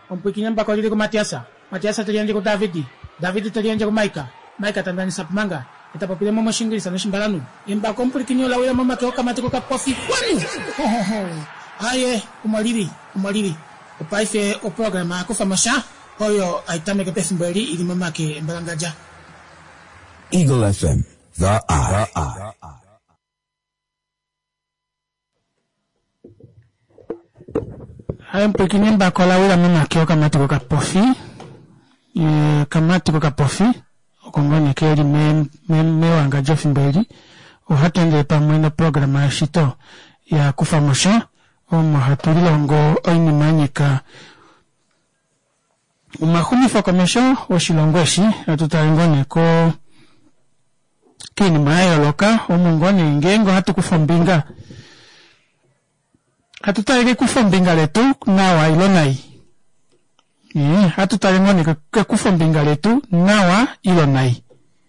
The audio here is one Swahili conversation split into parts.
Ompukinyamba kwa lile kwa Matiasa tulianje kwa David tulianje kwa Maika tandani sapmanga itapopile mama shingiri sana shimbalanu imba kompulikinyola wewe mama kwa kama tuko kapofi kwani aye umalivi upaife o programa kufa masha oyo aitame ke pesimbeli ili mama ke mbalangaja Eagle FM the eye. Hayo mpukinyamba kwa lawela mama kwa kama tuko kapofi kama tuko kapofi okongone keli mewanga jofimbeli uhatende pamwena programa ya shito ya kufa masha omo hatulilongo oini manyika umahumi fakomesho oshilongoshi atutangone ko kini mayo loka omungone ngengo hatu kufombinga hatutayege kufombinga letu nawa ilonai hatutangone ke kufombinga letu nawa ilonai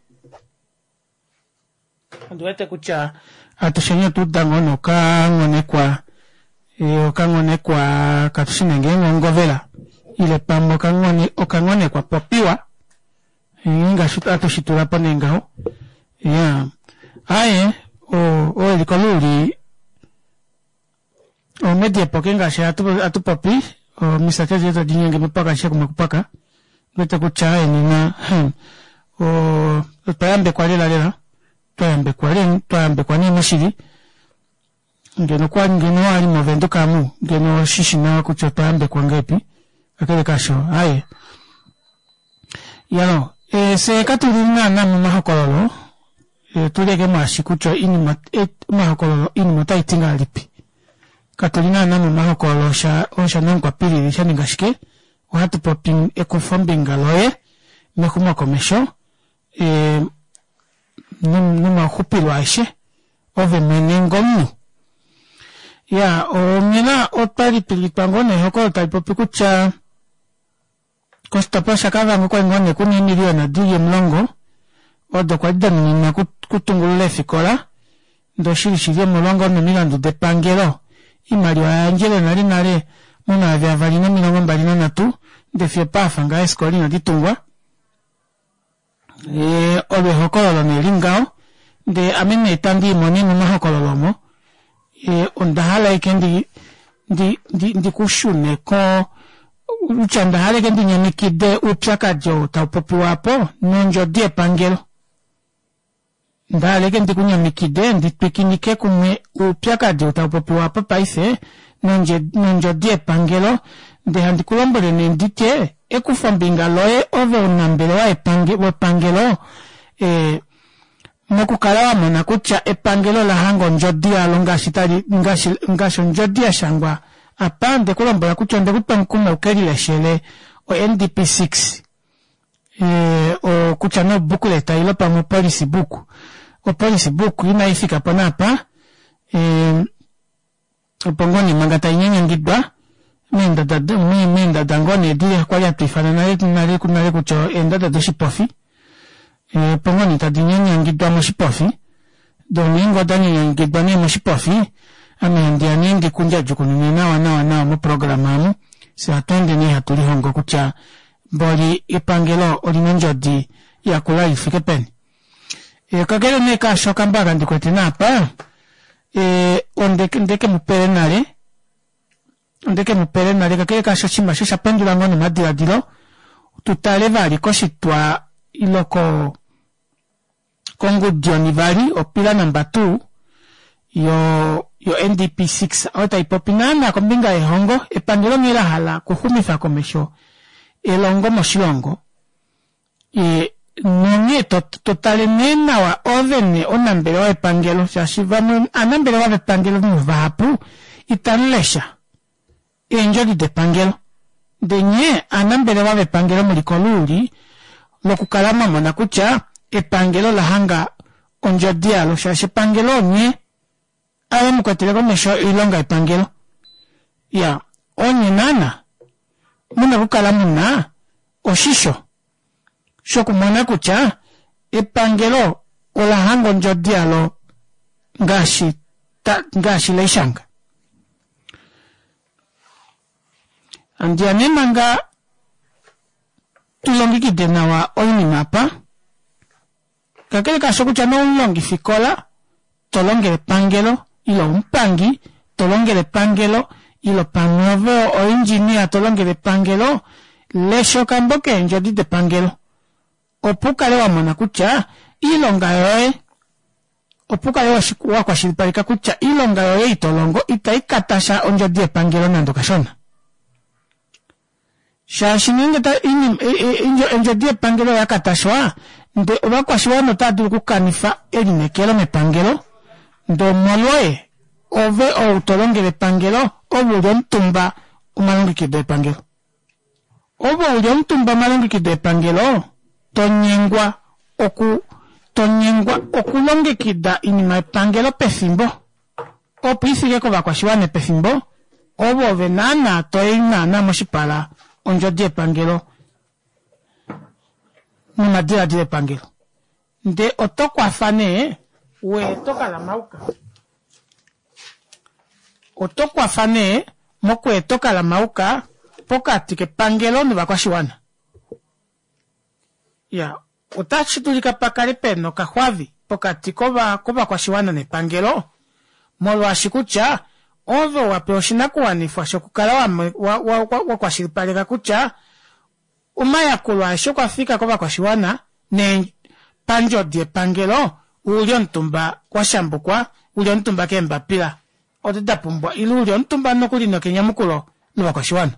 anduete kucha atushenyo tutangono kangone kwa okangone kwa katusinenge ngovela ile pambo okangone kwa popiwa inga shutatu shitura panengao aye o elikoluli o media pokenga she atu popi o misate zeto dinyenge mpaka she kumekupaka gwete kuchae nina o twayambe kwa lela twayambe kwa ni mushiri ngeno ali movendo kamu ngeno shishi na kuchotamba kwa ngepi akele kasho aye yalo se katulina na mahakololo tulege mwashikucho ini mahakololo ini motaitinga lipi katulina na mahakololo osha nangwa pili shaningashike watu poping ekofombinga loye mekuma komesho numa hupilwa ashe ove menengomu ya ngena otari pilipangone hoko taipopi kucha kosta pasha kava ngoko ngone kuni miliona diye mlongo odo kwa dani na kutungulule fikola ndo shiri mlongo no milandu de pangelo imali wa angelo nari muna avya valina milongo mbalina natu de fie pafa nga eskoli na ditungwa obe hokolo ne lingao de amene tandi moni no hokolo mo ondahala ikendi ndi kushune ko uchandahala ikendi nyamikide upyakajo taupopi wapo nonjo die pangelo ndahala ikendi kunyamikide ndi pikinike kume upyakajo taupopi wapo paise nonjo die pangelo de handikulombole nendike ekufombinga loye ove unambele wa pangelo mokukala wamona kucha epangelo la hango njodia longashitali ngasho njodia shangwa apande kulombola kuchonde kupankuma ukelile shele o NDP6 o kucha no bukuleta ilopa mo policy book inaifika panapa opongoni mangata inyanya ngidwa menda dangone dia kwa ya tifana nare kucho endada doshipofi pongoni tadinyanya ngidwa moshipofi domingo dani ngidwa ni moshipofi amendiani ndi kunja jukuni nawa mu programamu se atende ni hatuli hongo kucha boli ipangelo olinonjodi ya kula ifike pen kagere ne ka shoka mbaga ndikwete napa ndeke mupere nare kakele ka shochima shisha pendula ngoni madiradilo tutale vali koshitwa iloko Kongo Dioni Valley opila number 2 yo NDP6 ota ipopinana kombinga ehongo epangelo ngela hala kuhumifa komesho elongo moshilongo nonye totale nena wa ovene onambele wa epangelo shashivamu anambele wa epangelo muvapu itanlesha enjoli de pangelo denye anambele wa epangelo mulikoluli lokukalama mona kucha epangelo lahanga onjodialo shashipangelo nye awe mkwatile komesho ilonga epangelo ya onye nana muna kukala muna oshisho shokumona kucha epangelo olahanga onjodialo ngashi leishanga andiane manga tulongikide nawa oyini mapa kakele kasokucha no longi fikola tolongele pangelo ilo umpangi tolongele pangelo ilo panovo o engineer tolongele pangelo lesho kamboke njodi de pangelo opukale wa mwana kucha ilonga yoe opukale wa kwa shilipalika kucha ilonga yoe itolongo itaikatasha onjodi de pangelo nando kashona shashininge ta njodi de pangelo yakatashwa nde oba kwa shiwano tadulu kukanifa elinekelo mepangelo ndo molwe ove o utolongele pangelo obu mtumba umalongikide pangelo obu mtumba malongikide pangelo tonyengwa okulongekida inima pangelo pefimbo opisige ko bakwashiwane pefimbo obu ove nana toinana moshipala onjo die pangelo nima dia pangelo nde otokwa fane we toka la mauka otokwa fane mokwe toka la mauka pokati ke pangelo ni bakwashiwana ya utachitulika pakale peno kahwavi pokati koba kwashiwana ne pangelo molwa shikucha ovo wapeoshina kuwanifwa shokukala wa kwashilipalika kucha umaya kulwa shokwafika koba kwashiwana ne panjo die pangelo ulio ntumba kwa shambukwa ulio ntumba kembapila otitapumbwa ilu ulio ntumba nokulino kenyamukulo luwa kwa shiwana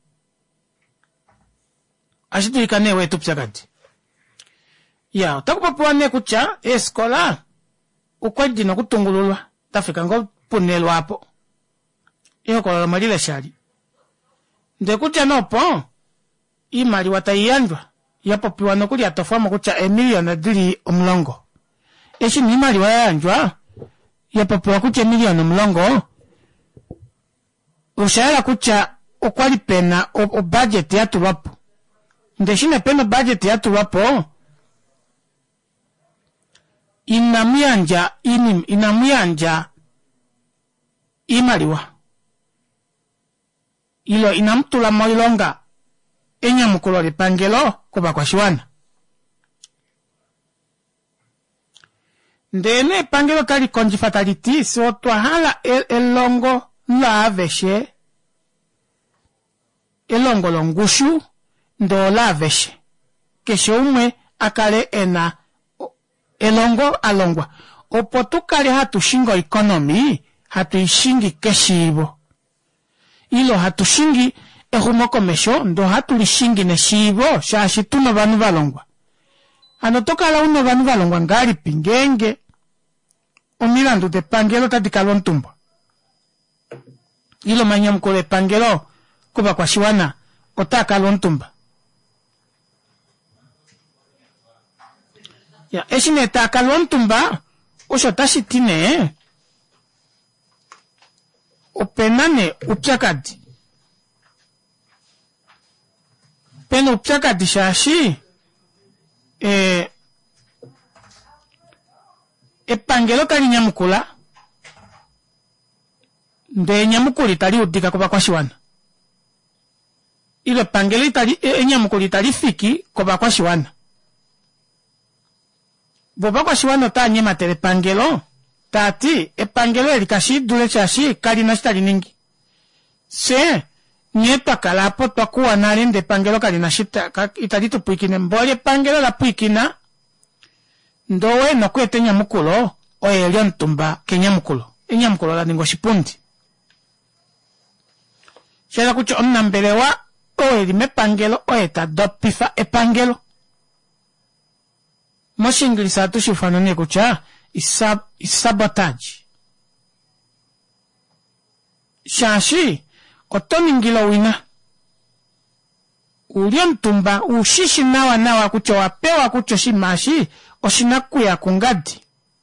ashitulika newe tupchakati ya takupapuwa ne kucha eskola ukwajino kutungululwa tafika ngo punelo hapo iyo kwa malile shali nde kucha nopo imali wataiyanjwa yapopiwa nokuli atofamo kucha emiliona dili omulongo eshi ni imali wayanjwa yapopiwa kucha emiliona omulongo ushayala kucha okwali pena o budget yatulwapo nde shine pena budget yatulwapo inamuyanja imaliwa ilo inamtula moilonga enyamukulo lipangelo kuba kwa shiwana ndene pangelo tali konji fatality so twahala elongo la aveshe elongo longushu ndo la aveshe kesho umwe akale ena elongo alongwa opotukale hatushingo economy hatuishingi keshibo ilo hatushingi ehumoko mesho ndo hatulishingi neshibo shashituno banu balongwa anotokala uno banu balongwa ngali pingenge omilandu de pangelo tatikalo ntumba ilo manyamukule pangelo kuba kwa shiwana otakalo ntumba ya eshine takalo ntumba osho tashitine openane upyakadi pena upyakadi shashi epangelo tali nyamukula nde nyamukuli tali udika kuba kwa shiwana ilo pangelo tali enyamukuli tali fiki kuba kwa shiwana boba kwa shiwana tanye matere pangelo tati epangelo elikashi dule chashi kalina shitali ningi se nyepa kalapo twakuwa nalinde pangelo kalina shita italito puikine mbole pangelo la puikina ndowe nokwete nyamukulo oye elio ntumba kenyamukulo enyamukulo la ningo shipundi shela kucho onnambelewa oye lime pangelo oye tadopifa epangelo moshingilisa atushifano kucha isabotage shashi otoningilo wina ulio ntumba ushishi nawa kucho wapewa kucho shimashi oshinakuya kungadi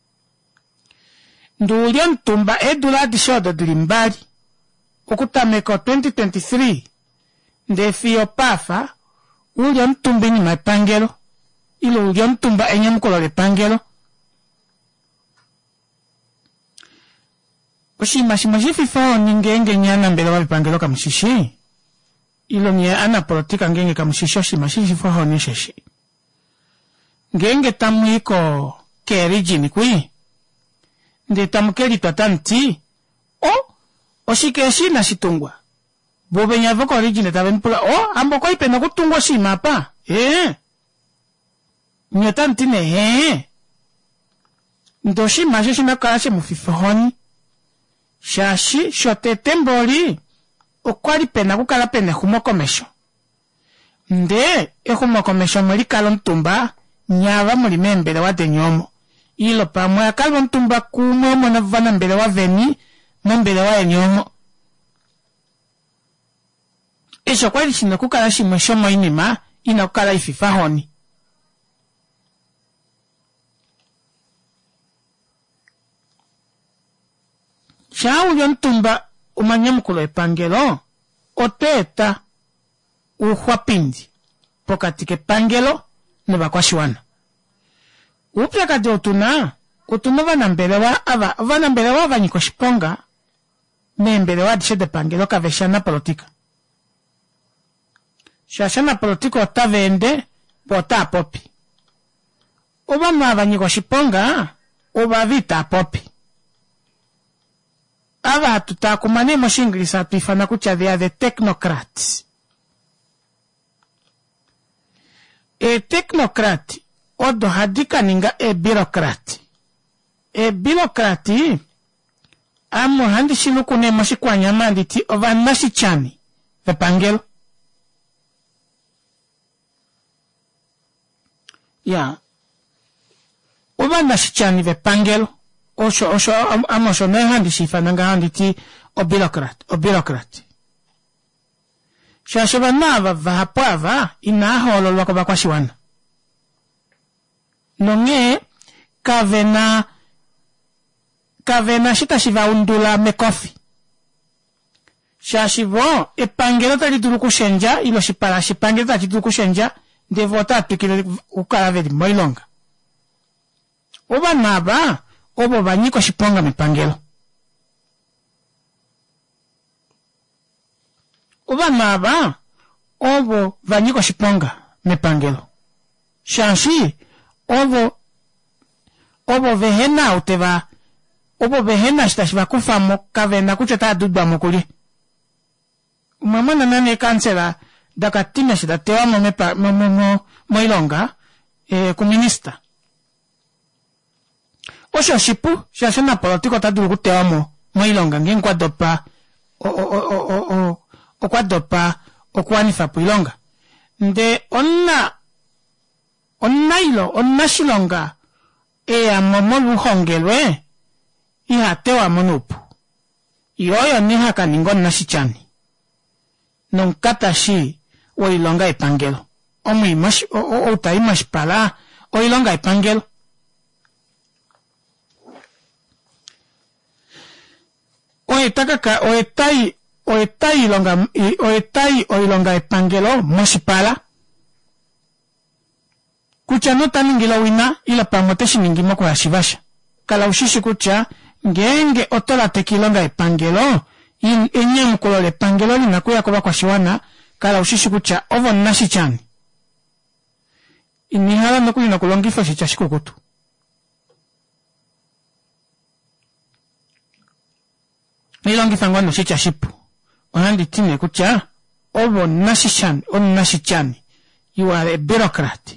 ndu ulio ntumba eduladi shodo dilimbali okutameko 2023 ndefiyo pafa ulio ntumba nyima epangelo ilo ulio ntumba enyamukolo lepangelo oshima shimashififao ningenge nyana mbele wabipangelo kamushishi ilo nye ana politika ngenge kamushisho shima shifo honisheshi. Ngenge tamu iko kerijini kui. Nde tamu keri tuatanti. Oshikeshi na shitungwa. Bobe nyavoko origine tabe mpula. Amboko ipena kutungwa shima pa. Nyotanti ne Ndoshi maje shima karashe mufifo honi. Shashi shote tembori. Okwari pena kukala pene humokomesho. Nde humokomesho mweli kalontumba. Nyava mweli membele wa denyomo. Ilo pa mwa kalontumba kumwe mwana vana mbele wa veni. Mbele wa enyomo. Esho kwali shina kukala shimwesho moinima. Ina kukala ififa honi. Shau yontumba umanyamukulo epangelo. Oteta uhuapindi. Pokatike pangelo neba kwa shiwana. Upya kati otuna vanambele wa vanyiko shiponga. Membele wa dishe de pangelo kaveshana politika. Shashana politika otavende bota apopi. Uba mwa vanyiko shiponga uba vita apopi. Ava tutakumane moshingilisa tuifana kucha the technocrats. Technocrat odo hadika ninga bureaucrat. Bureaucrati amo handi shilukune moshikuanya manditi ova nashichani vepangelo. Ova nashichani vepangelo. Osho amosho ne handi shifana nga handiti bureaucrat. Shashoba nava vahapwava ina holo lwako bakwa shiwana. Nonge kavena shita shiva undula mekofi. Shashivo epangelo talitulu kushenja ilo shipala shipangelo talitulu kushenja devota atukile ukaravedi moilonga. Oba naba obo banyiko shiponga mipangelo. Oba naba obo banyiko shiponga mipangelo. Shanshi obo vehena uteva obo vehena shitashiva kufamo kavena kuchota dudba mokuli. Umamana nane kansela dakatina shitatewa moilonga kuminista. Osho shipu, shashana politiko tadulu kutewa moilonga ngin kwa dopa kwa dopa okuanifa puilonga. Nde onna shilonga momolu hongelwe iha tewa monupu. Yoyo niha kaningon nashichani. Nonkata shi oilonga ipangelo. Utaimash pala oilonga ipangelo. Oilonga epangelo moshipala. Kucha no taningila wina ila pamoteshi ningimo kwa shivasha. Kala ushishi kucha ngenge otola tekilonga epangelo enye mkulole epangelo linakuya kuba kwa shiwana kala ushishi kucha ovo nashi chani. Inihala nukuli nakulongifo shichashiko kutu. Nilongifa no shicha shipu. Onandi tine kucha ovo nashichani, on nashichani. You are a bureaucrat.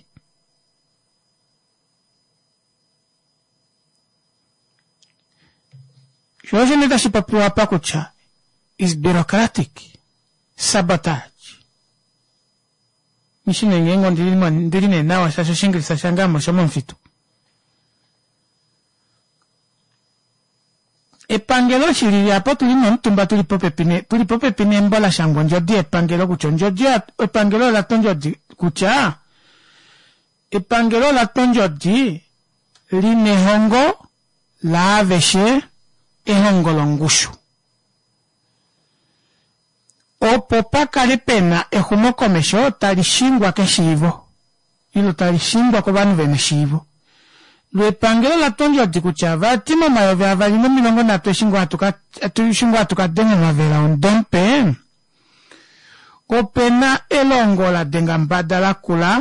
Shoje leadership hapa kucha is bureaucratic. Sabotage. Mishine ngengo ndirine nawa sasho shingri sashangamo shomonfitu. Epangelo shiri hapo tulinomtumba tulipo pepine mbola shangwa njodi epangelo kucho njodi epangelo la tonjodi kucha epangelo la tonjodi linehongo la aveshe ehongo longushu opopa kalipena ehumokomesho talishingwa keshivo ilo talishingwa kwa banu veneshivo. Luepangelo la tonjodi kucha vatimo mayove avalino milongo na tuishingwa tukademo mavela ondompe opena elongola denga mbadala kula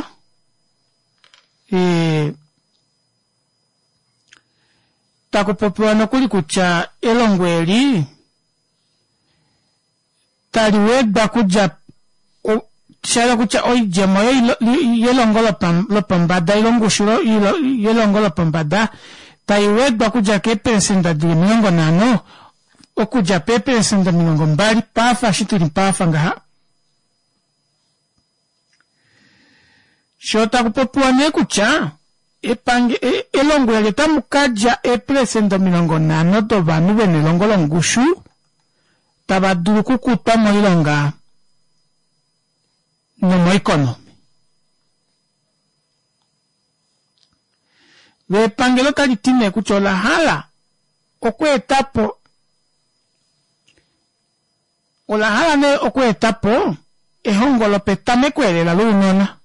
takupopewa nokuli kucha elongweli taliwedwa kuja shala kucha oijemo yelongola lopambada ilongushuro yelongola pambada taliwedwa kuja keperesenda dili 40 okuja peperesenda 20 pafa shituli pafa ngaha shota kupopewa nekucha elongweli tamukaja eperesenda 40 to banu bene longola ngushu tabadulu kukuta mo ilonga no economy we pangelo talitime kuchola hala okwetapo ola hala ne okwetapo ehongolo petame kwelela lunona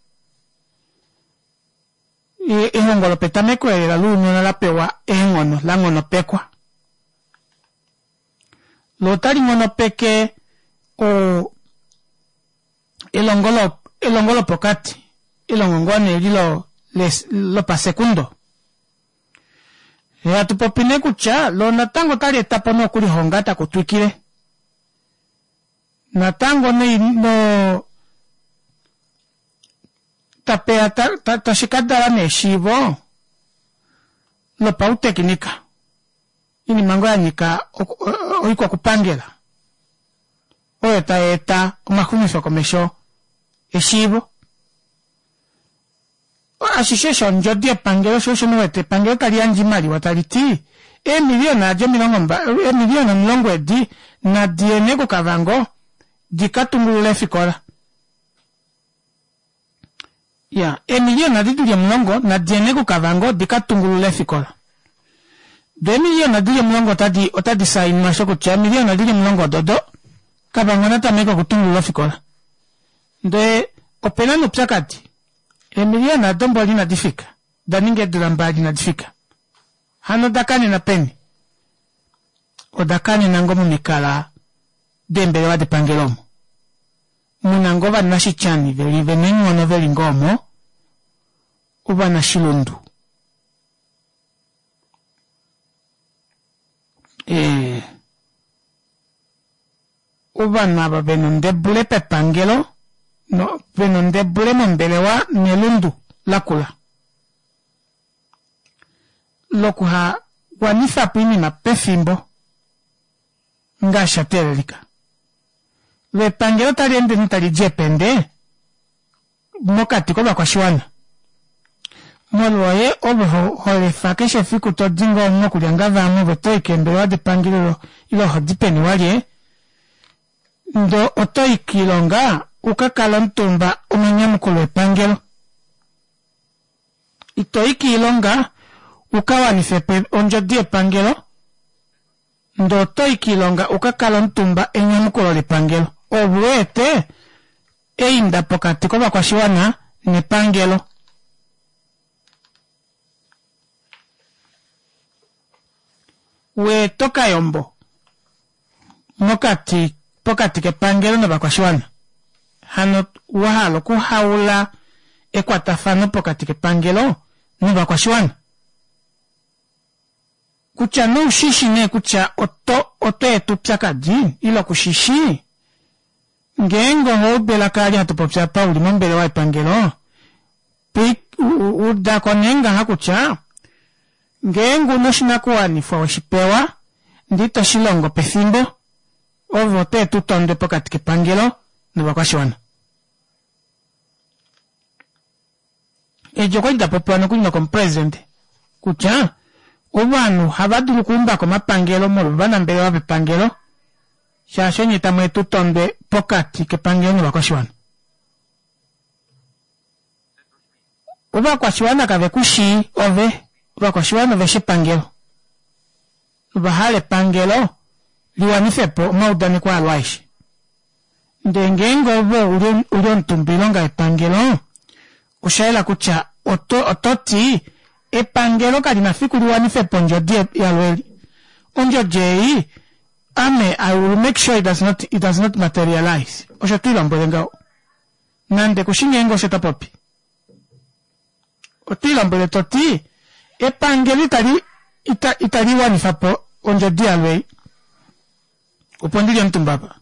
ehongolo petame kwelela lunona lapewa engono langono pekwa lotari ngono peke o elongolo pokati elongongone lo pa segundo ya tupopine kucha lo natango tali etapo no kuli hongata kutwikile natango no tapea tashikadara ne shivo lo pa teknika ini mango ya nika oikwa kupangela eta omahumiso komesho eshivo ashisho njodie pangelo shosho nuwete pangelo tali anjimali wataliti miliona ajo miliona mlongo edi na dienego kavango dikatungulule fikola ya miliona didulia mlongo na dienego kavango dikatungulule fikola 2 milioni dile mlongo otadi saini mashoko cha milioni dile mlongo dodo kabangana tameko kutungula fikola nde opena no psakati milioni dombo lina difika daninge durambadi na difika hano dakani na peni odakani na ngomu mikala dembe wa de pangelomo munangova nashichani veli venengo no veli ngomo uba na shilundu ubanaba benondebule pepangelo no benondebule mombelewa nelundu lakula lokuha wanifa pini na pefimbo ngasha telelika le pangelo taliende nitali jepende mokati koba kwa shiwana molwaye obo hole fakeshe fiku to dingo no kulyangava mu beto ikembelwa de pangilo ilo hodipeni wali ndo oto ikilonga ukakala ntumba umenyamukulu pangelo ito ikilonga ukawa nifepe onjo die pangelo ndo oto ikilonga ukakala ntumba enyamukulu le pangelo obuete einda pokati koba kwa shiwana ne pangelo we toka yombo mokati pokati ke pangelo na bakwashwana hano wahalo kuhaula ekwatafano pokati ke pangelo na bakwashwana kucha no shishi ne kucha oto etu pyakadi ilo kushishi ngengo hobela kali hatupopya pauli mombele wa pangelo uda konenga hakucha ngengu noshina kuwani fwa washipewa ndito shilongo pethimbo ovote tutonde pokati ke pangelo nubakwashwana ejo kwenda popano kuno kom president kucha ubanu habaduru kumba ko mapangelo mo bana mbele wa pangelo shashenye tamwe tutonde pokati ke pangelo nubakwashwana ubakwashwana kave kushi ove ubakwashwana veshe pangelo ubahale pangelo liwanifepo maudani kwa alwaishi ndengengo bo uliontumbilonga epangelo ushaela kucha ototi epangelo kali nafiku liwanifepo njodie yalweli onjo jei I will make sure it does not materialize. Osha tila mbelengao. Nande kushingengo setapopi. Otila mbele toti. Epangeli itali wanifapo onjo dialwei. Upondili mtumbaba.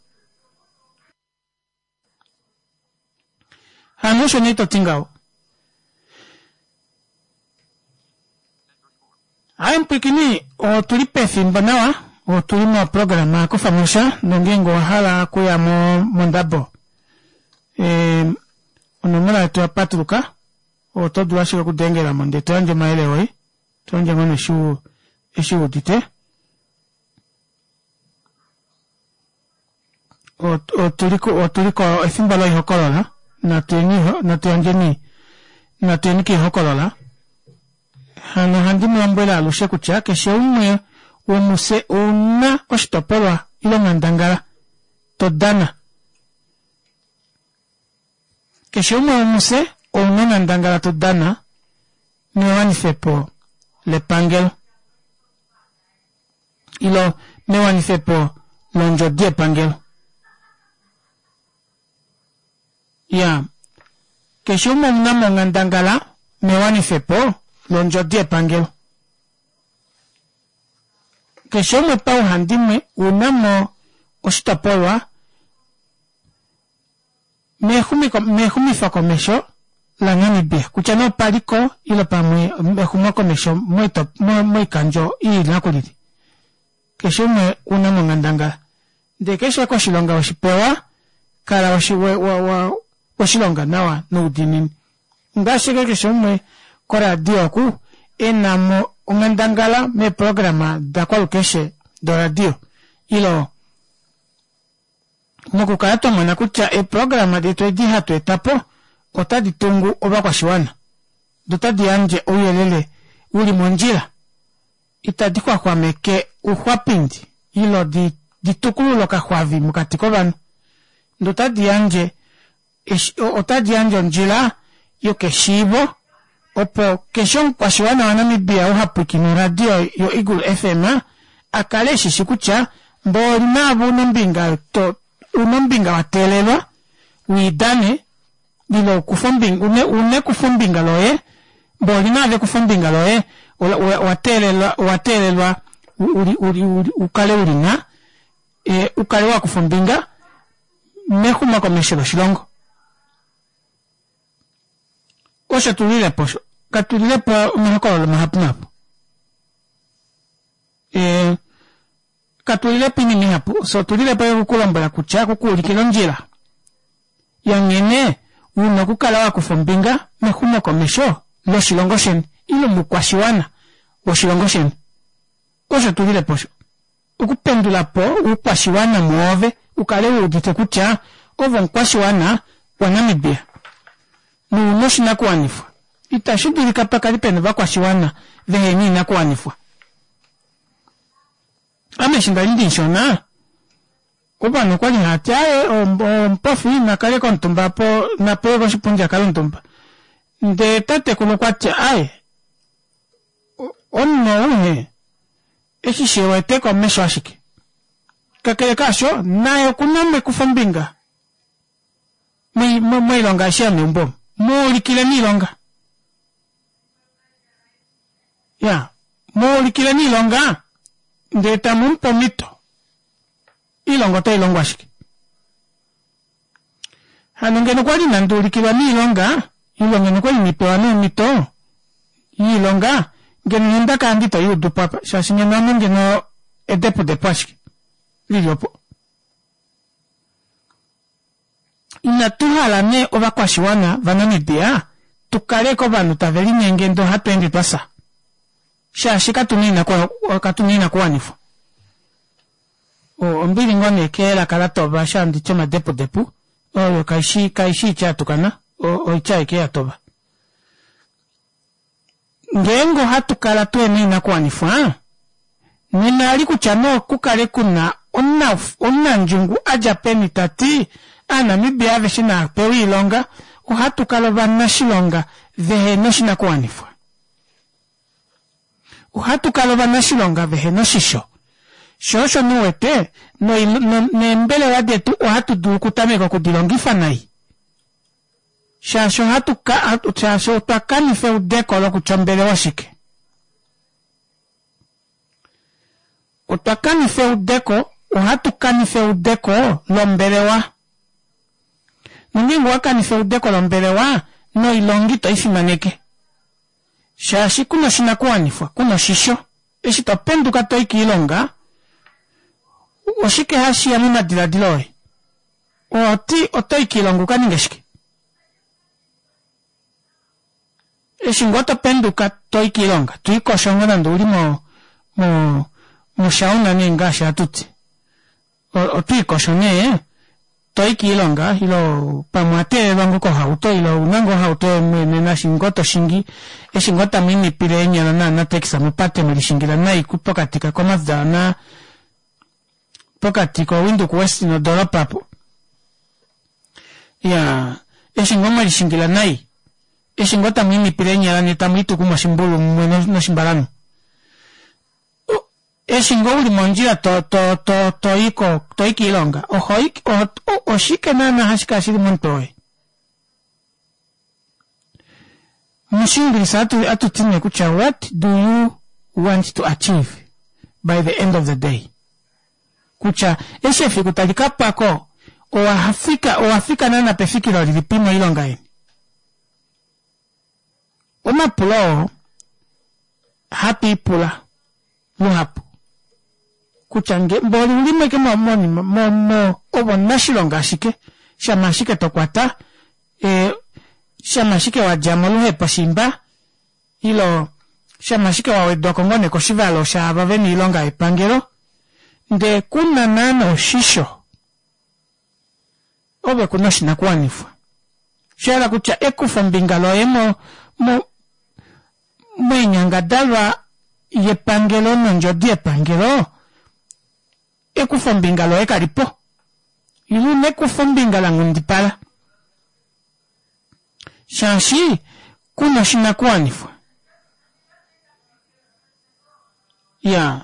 Hanosho nito tingao. Mpikini o tulipefi mbanawa. O tulimo programa kufamusha nongengo hala kuya mondabo. Onomela tuwa patruka. O todo ashika kudengela monde. Tuanje maelewoi. Tuanje ngono eshu udite. O tuliko efimbalo ihokolola. Na tueni ki ihokolola. Hano handimu ambela alushe kucha. Keshe umwe umuse una oshitopolwa ilo ngandangala todana. Keshe umwe umuse una ngandangala todana. Mewanisepo le pangel. Ilo mewanisepo lonjo die pangel. Ya. Keshe umwe una ngandangala mewanisepo lonjo die pangel. Kesho mwe pao handimwe unamo oshitopolwa mehumi fa komesho la ngani bia. Kuchano paliko ilo pa mehuma komesho mwe kanjo ii nakuliti. Kesho mwe unamo ngandanga. De kesho kwa shilonga washipewa kala washilonga nawa nuudinin. Ngashike kesho mwe kora dioku enamo ungandangala me programa da cual keshe do radio ilo nokukata mwana kucha programa de to diha to etapo otadi tungu oba kwa shiwana dotadi anje oyelele uli monjira itadikwa kwa meke uhwapindi ilo di tukulu loka hwavi mukatiko banu dotadi anje otadi anje onjila yo keshibo opo keshon kwa shiwana wanamibia uhapuki ni radio yo Eagle FM akale shishikucha mbori nabu unombinga watelelwa uidane dilo kufombinga une kufombinga loe mbori nabe kufombinga loe watelelwa ukale urina ukale wa kufombinga mehuma kwa meshelo shilongo. Osha tulile posho. Katulile po umehokolo mahapunapu. Katulile pini mihapu. So tulile po kukulombala kucha kukulikilo njila. Yangene unakukala wa kufombinga mehuma kwa mesho lo shilongoshen. Ilo mukwashiwana wa shilongoshen. Osha tulile posho. Ukupendula po ukwashiwana muove ukale udite kucha ovo mkwashiwana wanamibia. Nunoshi na kuwanifwa. Itashudiri kapaka lipene bakwa shiwana veheni na kuwanifwa. Ameshinda lindi nshona. Kubano kwa ni hatiaye o mpofi na kale kontumba po na pego shipunja kaluntumba. Nde tate kulukwache aye. Onno uhe. Eshi shewa eteko mesho ashiki. Kakele kasho nayo kuname kufombinga. Mwilonga shia umbomu. Mulikile nilonga. Ya. Mulikile nilonga. Ndeta mumpo mito. Ilongo ta ilongo ashiki. Hanungeno kwa linandulikile nilonga. Ilongeno kwa linipewa mito. Ilonga. Ngeno nindaka andito yudu papa. Shashingeno ngeno depo ashiki. Liliopo. Inatuhala ne oba kwa shiwana vanamibia tukale ko banu taveli nyengendo hatuende twasa shashika tunina kwa nifu o mbili ngone kela kala toba shandi choma depo o kaishi cha tukana o chai ke atoba ngengo hatukala tuenina kwa nifu nina alikuchano kukale kuna onna njungu aja peni tati Namibia veshina pewi ilonga uhatukalo vanashilonga vehe noshina kuwanifwa uhatukalo vanashilonga vehe noshisho shosho nuwete ne mbele wade tu ohatu du kutameko kudilongifa nai shasho hatu ka shasho takani fe udeko lo kuchambele washike utakani fe udeko ohatu kani fe udeko lo mbelewa Nungi waka ni fe udeko lo mbelewa no ilongi to ifimaneke shashi kuno shinakuwa nifwa kuno shisho eshito penduka to ikilonga oshike hashi ya mima diladiloe oti oto ikilongu kaningeshike eshingota penduka to ikilonga tuikoshonga na nduri mo shauna ninga shatuti otuikoshone to ikilonga ilo pamuate bango ko hauto ilo unango hauto na shingota shingi eshingota mini pirenya na teksa mupate milishingira na ikupokatika kwa mazdana pokati ko windu kwesti no dola papo ya eshingoma lishingila nai eshingota mimi pirenya ni tamitu kuma shimbulu no shimbalano eshingo uli monjira to ikilonga oshike na hashika shiri montoe Mushingri atu tine kucha what do you want to achieve by the end of the day kucha eshefi kutalika pako oafika nana pefikiro lilipimo ilonga ini Oma pulo happy pula luhapu kuchange mboli ulime ke mo obo nashilonga ashike shamashike tokwata shamashike wa jamalu hepa shimba ilo shamashike wa wedokongone koshivalo shabaveni ilonga ipangero nde kuna nano shisho obe kunoshi na kuanifwa shara kucha ekufa mbingalo mwenyanga dalwa yepangelo nonjodi epangelo ekufa mbingalo ekalipo ilu nekufa mbingala ngundipala shanshi kunoshi na kuanifwa ya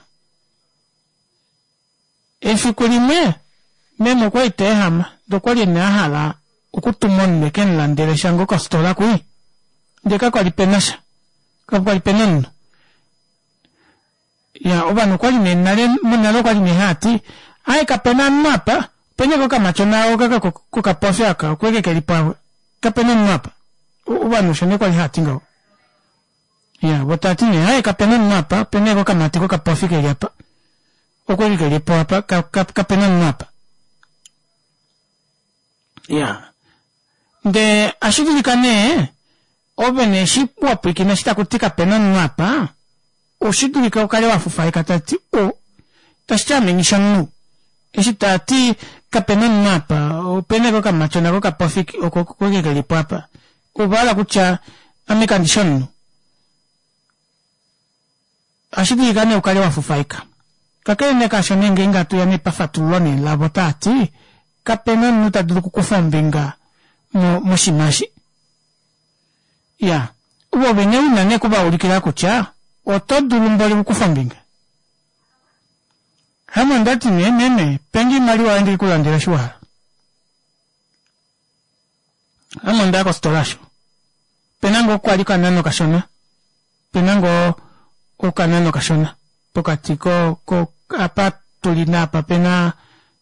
efikulime memo kwa itehama dokwali nahala ukutumon meken landele shango kastola kui ndeka kwa lipenasha kwa lipenonu ya obanu kwali nenale munalo kwali nehati ai kapena mapa penye koka machonao kaka koka pofyaka kweke kelipawe kapena mapa obanu shane kwali hati ngao ya botati ne ai kapena mapa penye koka mati koka pofike yapa okweli kelipo hapa kapena mapa ya de ashidulikane obene shipwa pikina shitakutika pena mapa oshidulika ukale wafufai katati tashame nishanu eshitati kapena mapa opene koka machona koka pofiki okokweke kelipo hapa kubala kucha amikandishonu ashidulikane ukale wafufaika kakele neka shonenge ingatu ya nipafatulone labotati kapena nuta duluku kufombinga moshimashi ya ubo bene unane kuba ulikira kucha otodulu mboli kufombinga hama ndati nene pengi mali waende kulandira shwara hama ndako stolasho penango kwalika nano kashona penango okanano kashona pokati ko apa tulina apa pena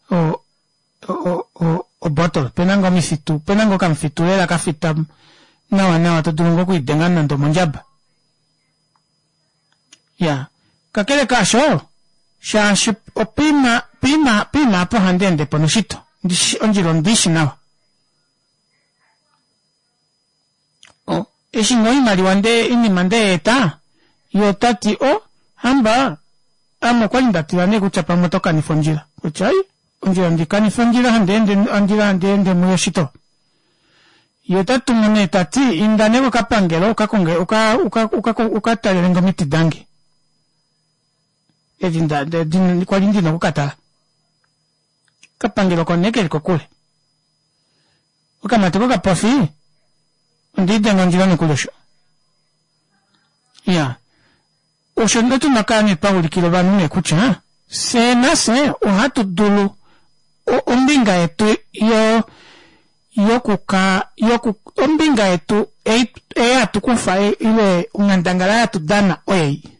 o bottle penango mifitu penango kamfitulela kafita nawa todulungo kuidengana ndo monjaba ya kakele kasho shashi opima po handende ponoshito onjiro ndishi nawa eshingo imali wande inimande eta yotati hamba amo kwali ndatirane kuchapa motoka nifonjira kuchai onjira ndikani fonjira handende muyoshito yotatu mune tati indaneko kapangelo kakonge ukatalengo mitidangi edinda kwali ndino kukatala kapangelo koneke kule ukamate kapofi ndidengo njira nikulosho ya oshondo tunakani paulikilo banu nekucha senase ohatu dulu ombinga yetu ombinga yetu atukufa ile ungandangala yatu dana oyei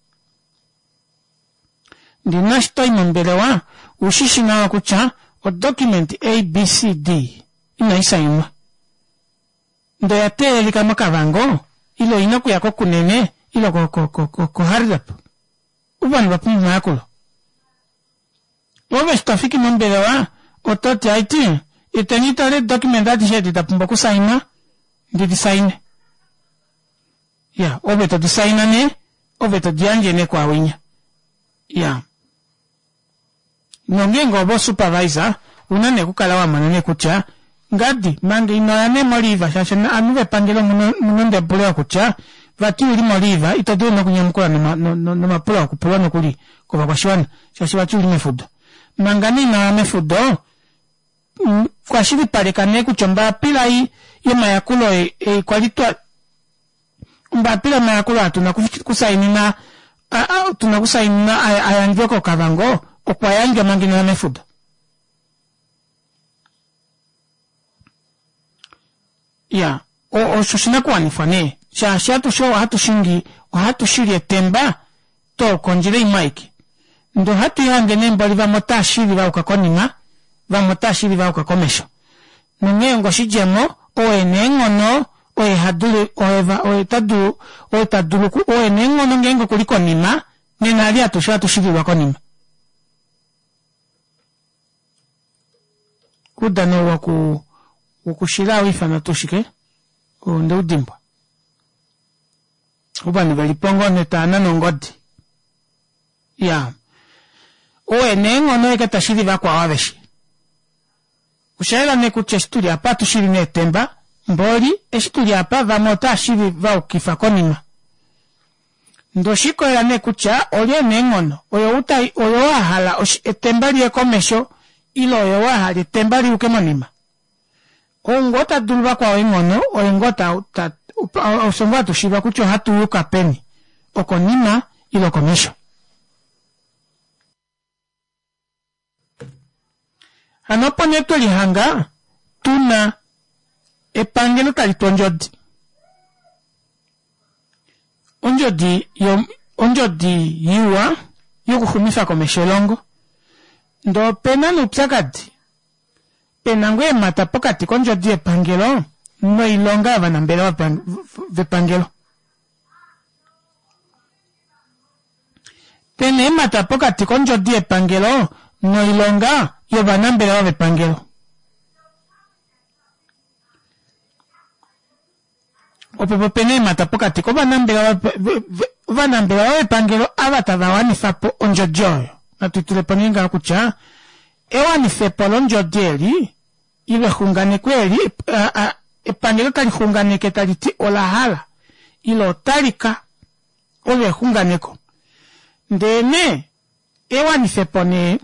ndina shitoimo mbelewa ushishinawa kucha o document ABCD inaisayinwa ndo yateli kama kavango ilo inaku yako kunene ilo ko hardap ubani bapumu makulo Obe stafiki mbelewa ototi haiti itenitare documentati shedi tapumba kusaina ndi disaine ya obe to disaina ne obe to dianje ne kwa winya ya nongengo bo supervisor unane kukalawa manane kucha ngadi mande inoane moliva shashana anuve pangelo munonde pulea kucha vati uli moliva itadwe na kunyamukula na mapula kupula no kuli kwa kwashwana shashibati uli mefudo mangani na mefudo kwa shiri parekane kuchomba pila yema yakulo kwalitwa mba pila mayakulo tunakusainina tunakusainina ayanjoko kavango okwa yanja mangini na mefudo ya o shushina kwa nifane shatu show hatu shiri etemba to konjire imaiki ndo hatu yange nembali vamota shiri va ukakonima vamota shiri va ukakomesho nungengo shijemo oe nengono oe hadulu oe tadulu oe nengono ngengo kuliko nima nenali hatu shiri va konima kudano wakushila wifana toshike ndo udimbwa ubani valipongo netana nongodi ya oe nengono ekatashiri va kwa waveshi ushaila nekuche shituli apa tushiri netemba mboli eshituli apa vamota shiri va ukifa konima ndo shiko ela nekucha olie nengono oyo wahala etemba liye komesho ilo oyo wahala etemba li ukemonima ongota dulva kwa wengono oingota osongwa tushiba kucho hatu uka peni okonima ilo komesho anopo neto lihanga tuna epangelo talitonjodi onjodi yiwa yokuhumisa komesho longo ndo pena nupsakati penangwe mata pokati konjodi epangelo no ilonga vanambele vepangelo pene mata pokati konjodi epangelo no ilonga yo vanambele vepangelo opepo pene mata pokati ko vanambele vepangelo avatavawani fapo onjojoyo natutileponinga kucha ewani fepo lonjodieli iwe hungane kweli epangelo tali hunganeke taliti olahala ilo talika ole hunganeko ndene ewani fepo ne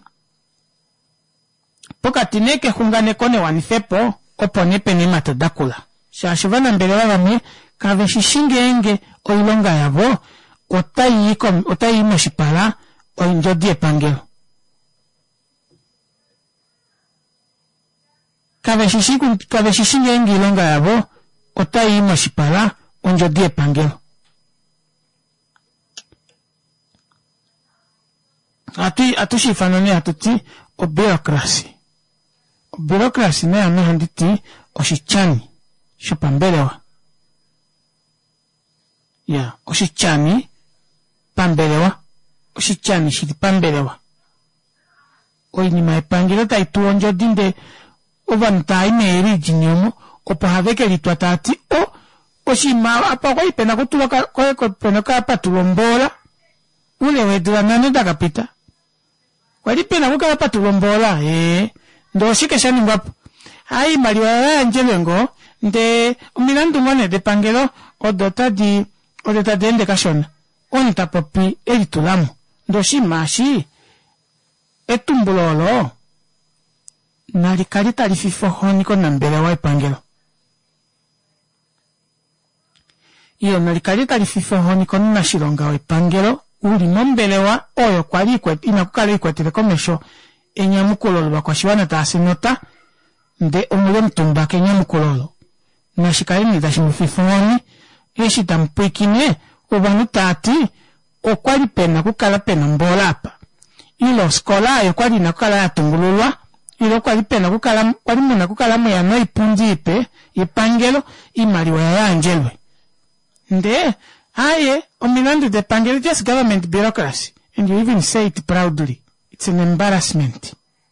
pokati neke hunganeko ne wani fepo opone pene matadakula shashivana mbele wavame kaveshishinge enge oilonga yavo otayi moshipala oinjodi epangelo kaveshishinge enge ilonga yavo otayi moshipala onjodi epangelo atushifano atuti obirokrasi ne ame handiti oshichani shopambelewa ya oshichani pambelewa oshichani shili pambelewa oinima epangelo taitu onjodi nde ovanutai meeri jinyomo opo haveke litwa tati oshima apa kwa ipena kutula kwa pena ka patulombola ule wedula nane dakapita kwa ipena kuka patulombola ndo shike shani ngapo hai maliwa ya njelengo nde umilandu ngone de pangelo odota ende kashona onita popi elitulamu ndo shimashi etumbulolo nalikalita lififo honiko na mbele wa epangelo iyo nalikalita lififo honiko na shilonga wa epangelo uli mombelewa oyo kwali inakukala ikwetele komesho enyamukololo bakwashiwana tasinota nde omule mtumba kenyamukololo nashikali nitashimufifungoni eshitampwikine obanu tati okwali pena kukala pena mbolapa ilo skola ayo kwali nakukala yatungululwa ilo kwali pena kukala kwali muna kukala muyano ipundipe ipangelo imaliwa yayanjelwe nde aye ominando de pangelo just government bureaucracy and you even say it proudly. It's an embarrassment.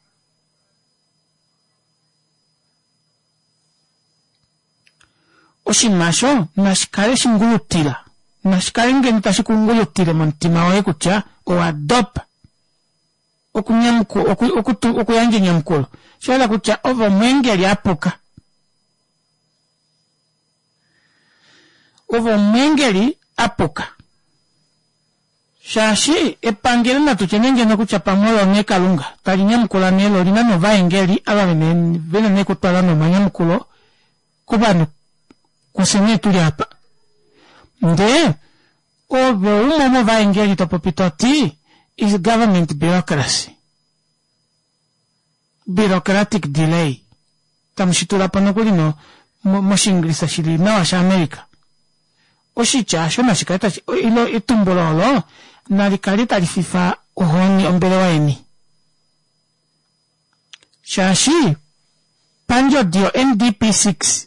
Oshimasho nashikale shingulutila nashikale ngeni tashikungulutile montima wae kucha o adopa okuyanje nyamkulo shala kucha ovo mwengeli apuka ovo mwengeli apuka shashi epangele na tuchenenge no kuchapa molo ne kalunga talinya mkula nelo lina no vaengeli aba vene ne kutwala no manyamkulo kubanu kusene tuli hapa nde ovo umo vaengeli topopitoti is government bureaucracy bureaucratic delay tamshitula panokulino moshinglisa shili na washa Amerika oshichasho nashikata ilo itumbololo nalikalita lififa uhoni ombele waeni shashi panjo dio NDP6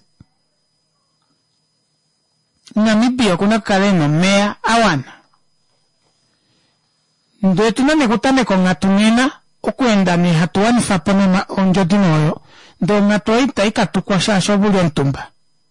Namibia kuna kaleno mea awana ndo tunane kutane ko ngatunena okwenda ni hatuani fapono na onjodinoyo ndo ngatoita ikatukwa shasho buli ntumba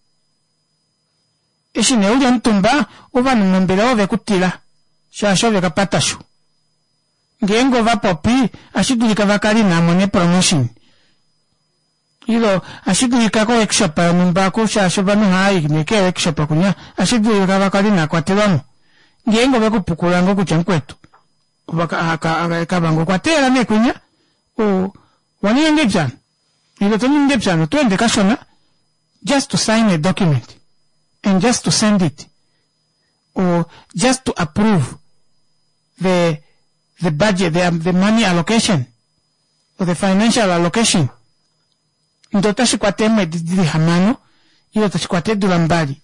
eshine uli ntumba ubanu nombele ove kutila shasho veka patashu ngengo vapopi ashidulika vakali na mone promotion ilo ashidulika ko workshop numba ko shasho banu hai neke workshop kunya ashidulika vakali na kwatelamo ngengo vekupukula ngo kuchankwetu akabango kwatela nekunya o wani ngepjana ilo toni ngepjana twende kashona just to sign a document and just to send it or just to approve the budget the money allocation or the financial allocation ndo tashikwate medidi hamano ilo tashikwate durambali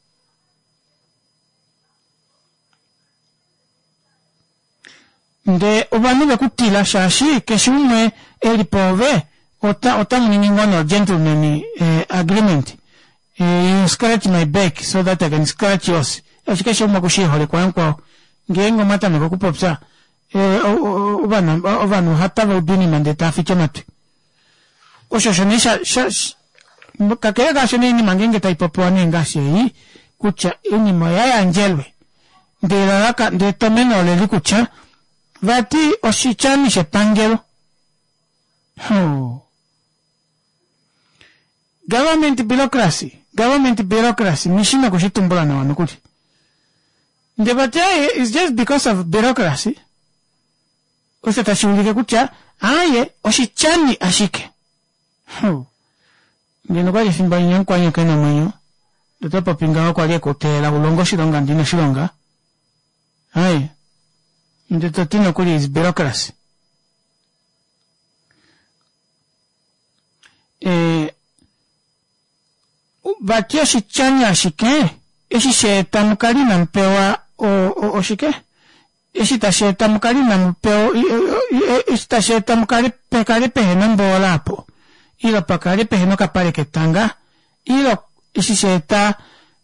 nde ubanu bekutila shashi keshumwe elipove ota muningono gentleman agreement you scratch my back so that I can scratch yours ashikesha makushihole kwankwa ngengo mata nekukupopsa ubanu hata udini mandeta fichonatu oshoshonisha kakega kashoni ni mangenge taipopoane ngasi yi kucha ini moya anjelwe ndelaka ndetomeno leli kucha vati oshichani shepangelo government bureaucracy mishina kushitumbula na wanukuli ndebate is just because of bureaucracy usetashulike kucha aye oshichani ashike ngeno kwa jifimba nyanku wanyo kena mwenyo ndotopa pinga wako alie kutela ulongo shilonga ndine shilonga aye ndetotino kuli is bureaucracy batio shichani ashike eshi sheta mukali na mpewa oshike eshi tasheta mukali na mpewa eshi tasheta mukali pekali pehena mbola hapo ilo pakali peheno kapale ketanga ilo eshi sheta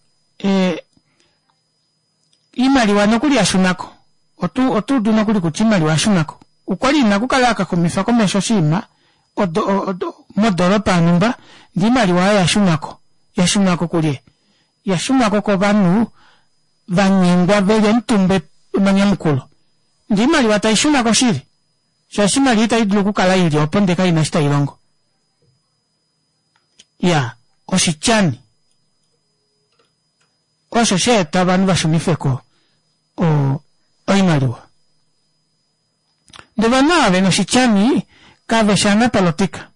imaliwa nokuli ashunako otu duno kuli kuchimaliwa ashunako ukwali nakukalaka kumifa komesho shima modoropa numba ndimaliwa yashunako kulie yashunako ko banu vanyengwa vele ntumbe manyamukulo ndimaliwa taishunako shiri shashimali itaidulu kukala ili opondeka inashita ilongo ya oshichani osho sheta banu bashumifeko oimaliwa ndebanawe no shichani kaveshana politika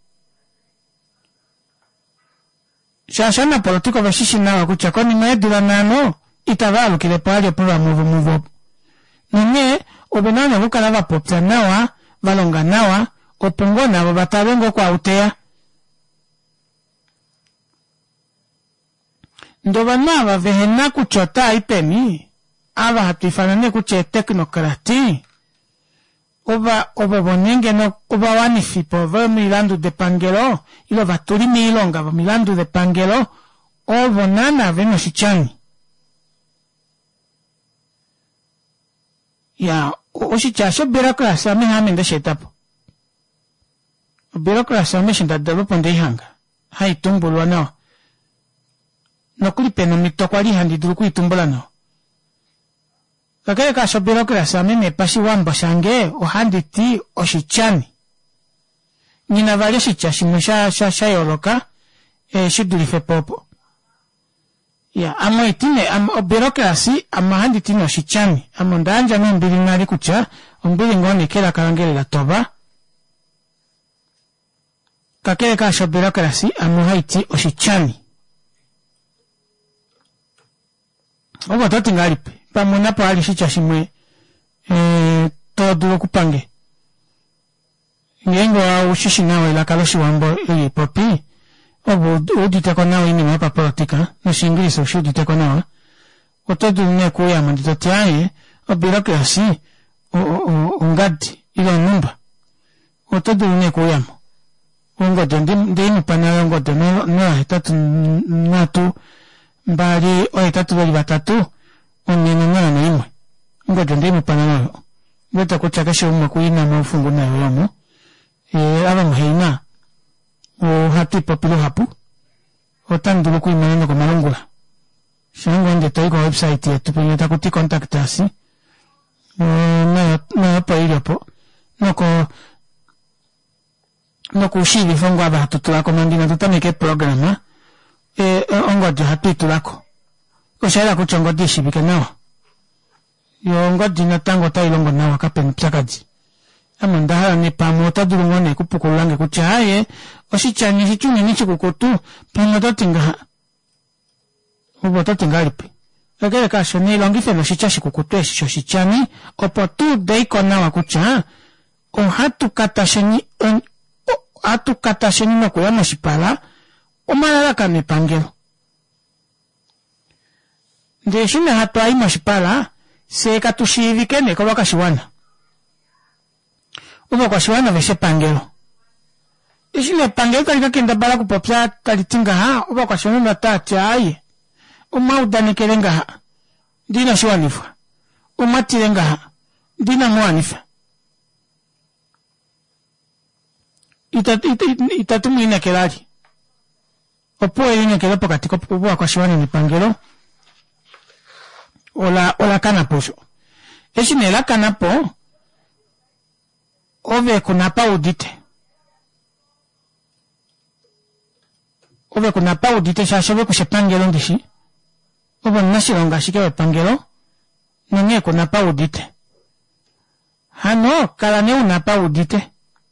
shashana politika vashishinawa kucha kwani maedula nano itavalu kile pali opura muvu nene obenana bukala bapopya nawa balonga nawa opongo nabo batabengo kwa utea ndoba naba vehena kuchota ipeni aba hatuifanane kuche teknokrati oba bonenge no oba wanifipo va milandu de pangelo ilo vaturi milonga va milandu de pangelo o bonana veno shichani ya o shichasho birokrasi ame hamende shetapo birokrasi ame shindadalo ponde hanga hai tumbulwa no kulipeno mitokwali handi duluku itumbula no kakele kasho birokrasi ame mepashi wamba shange o handi ti o shichani nina vale shichashi musha yoloka shidulife popo ya amo itine o birokrasi ama handi tino shichani amo ndanja no mbili ngali kucha mbili ngoni kela karangele la toba kakele kasho birokrasi amo haiti o shichani obo toti ngalipe pamona pa ali shichashimwe todo kupange ngengo au shishi nawe la kaloshi wambo popi obo udite ko nawe ni mapa politika no singlis o shudite ko nawe otodu ne kuya mandito tiaye o birokrasi o ngadi ilo numba otodu ne kuya mo ungo de ni panalo ngo de no etatu natu mbali o etatu bali batatu onene na imwe ngo de mu panalo ngota kuchakasha umwe kuina na ufungu na yomo aba muheima o hati popilo hapu o tandulo kuimana ko malongula shango nde toiko website yetu penyeta kuti contact asi na pa ilipo noko shili fongo aba tutula komandina tutameke programa ongo de hatu tulako o shara kuchongo dishi bikanawa yongo dina tango tailongo nawa kapen psakaji amanda ne pamota durungone kupukulange kuchaye oshichani hichuni nichi kukutu pamota tinga ubota tingalipi agere kasho ne longife no shichashi kukutu esho shichani opotu deiko nawa kucha o hatu katasheni no kuyama shipala o malaka ne pangelo ndeshine hatu aima shipala se katushivike ne kwa kashiwana ubo kwa shiwana veshe pangelo ishine pangelo kalika kenda bala kupopya kalitinga ha ubo kwa shiwana na tati aye umaudane kelenga ha dina shiwanifa umatilenga ha dina mwanifa itatumina kelali opoe ina kelepo katika ubo kwa shiwana ni pangelo ola kanaposho ishine la kanapo ove kunapa udite shashove kushepangelo ndishi ove nashilonga shikewe pangelo nenge kunapa udite hano kalane unapa udite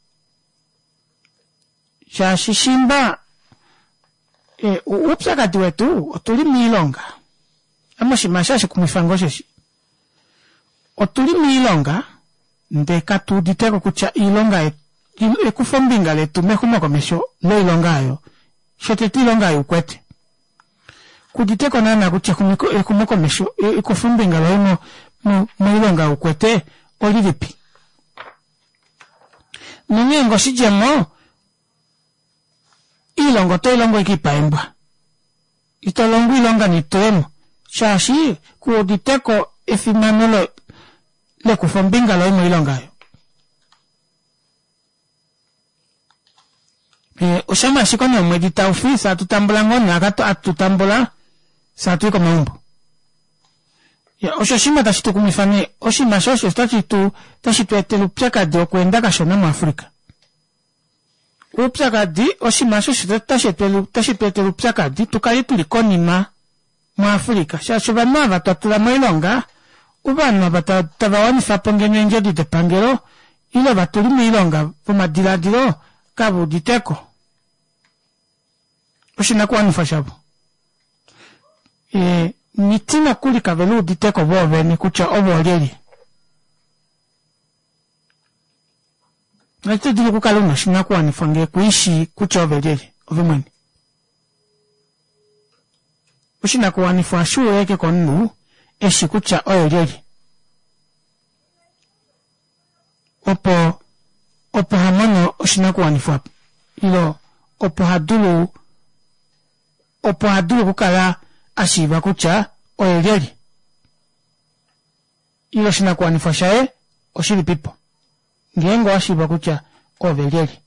shashishimba upsakati wetu otuli milonga amoshimashashi kumifango sheshi otuli milonga ndeka tuditeko kucha ilonga ekufombinga letu mekumo komesho lo ilongayo shoteti ilongayo ukwete kuditeko nana kucha kumo komesho ekufombinga lo mo ilonga ukwete olilipi nunyengo shijemo ilongo to ilongo ikipaembwa itolongo ilonga nitoemo shashi kuditeko efimanolo le kufombinga lo imo ilongayo oshama shikono mwedita ofisa tutambula ngona akato atutambula sa tuiko maumbo ya oshoshima tashitu kumifani oshima shosho tashitu etelu pchakadi okwenda kashona mu Afrika upchakadi oshima shosho tashitu etelu pchakadi tukali tulikonima mu Afrika shashuba nava tatula mu ilonga ubana batabawani fapongene njodi de pangelo ilo batuli milonga pomadiladilo kabu diteko oshina kwa nufashabo nitina kuli kavelu diteko bobe ni kucha obo leli Ngati dilo kukaluna shinakuwanifwa nge kuishi kucha ovelele ovimweni. Ushinakuwanifwa shuo yake konu eshi kucha ovelele. Opo hamano ushinakuwanifwa ilo opo hadulu kukala ashiva kucha ovelele. Ilo shinakuwanifwa shae oshili pipo. Ngengo ashiva kucha ovelele.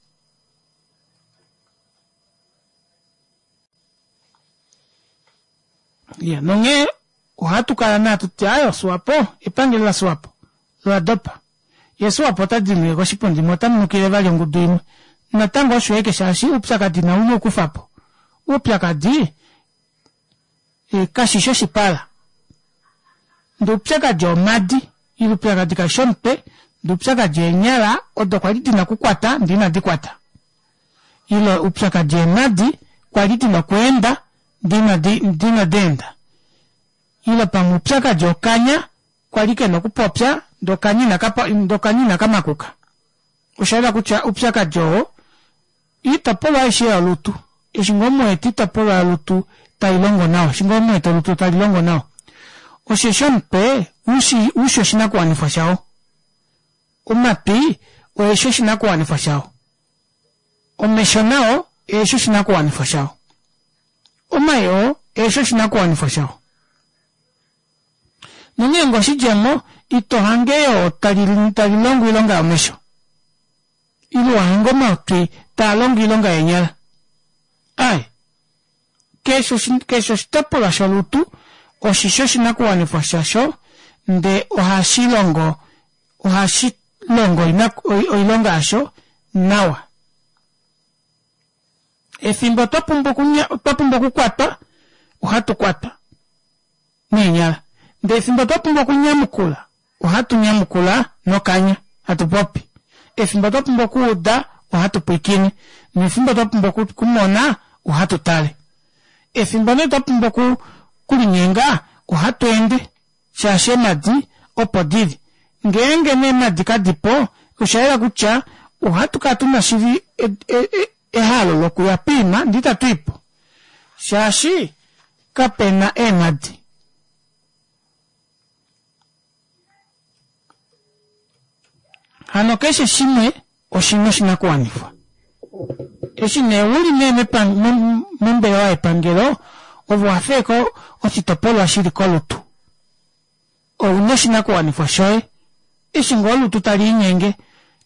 Ya, nonge uhatukala na tutiayo swapo, ipangila swapo, la dopa. Ye swapo tadini kwa shipundi motamnukile vali nguduimu. Natango shweke shashi upsakadi na uno kufapo. Upsakadi kashisho shipala. Ndo upsakadi omadi, ilu upsakadi kashompe, dupsaka jenyala odo kwaliti na kukwata ndina dikwata. Ilo upsaka jenadi kwaliti na kuenda ndina denda. Ilo pangu upsaka jokanya kwalike na kupopya dokanyi na kamakuka. Ushaila kucha upsaka jo itapolo aishi ya lutu. Ishingomu eti itapolo ya lutu tailongo nao. Shingomu eti lutu tailongo nao. Osheshompe usho shinaku wanifashao. Umapi uesho shinaku wanifashao. Umeshonao esho shinaku wanifashao. Umayo esho shinaku wanifashao. Nunyengo shijemo itohangeyo talilongu ilonga umesho. Ilu wahengo mautwi talongu ilonga enyala. Ai, kesho shitapo la sholutu oshisho shinaku wanifashasho nde ohashilongo ilonga asho nawa. Efimbo topumbo kukwata uhatu kwata nenyala. Nde efimbo topumbo kunyamukula uhatu nyamukula no kanya hatu popi. Efimbo topumbo kuuda uhatu puikini. Efimbo topumbo kumona uhatu tale. Efimbo ne topumbo kulinyenga uhatu ende shashe madi opodidi. Ngenge ne madi kadipo ushaira kucha uhatu katuna shiri ehalo loku ya pima ndita tuipo. Shashi kapena madi. Hano keshe shime oshino shinaku wanifwa. Eshine uli nene mbele wa epangelo ovu wafeko ochitopolo ashiri kolutu. Ouno shinaku wanifwa shoe. Eshingolu tutali inyenge.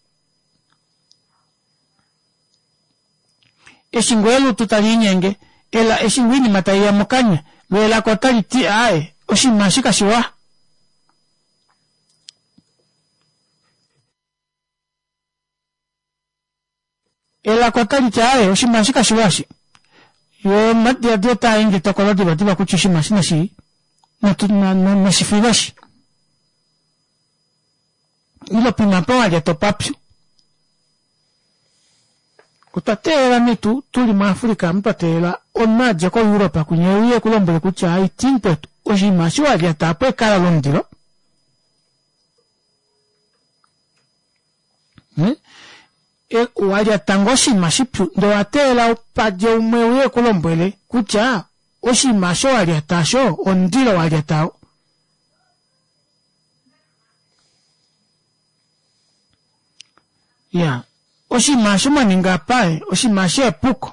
Eshingolu tutali inyenge. Ela eshingwini matai ya mokanya. Luela kotali ti ae. Oshimashika shiwa. Ela kotali ti ae. Oshimashika shiwashi. Yo matia dieta inge tokolodi batiba kuchishimashina shi. Na shifilashi. Ilo pimapawa ya topapyu. Kutatela mitu tuli maafrika mpatela onaja ko Europa kunyeuye kulombele kucha aitimpo ojimashi wa ya tapo kala londiro. Waja tangoshi mashipu ndo atela upaje umeuye kulombele kucha oshimasho wa ya tasho ondiro wa ya tao. Ya, oshimasho maninga pae, oshimasho epuko.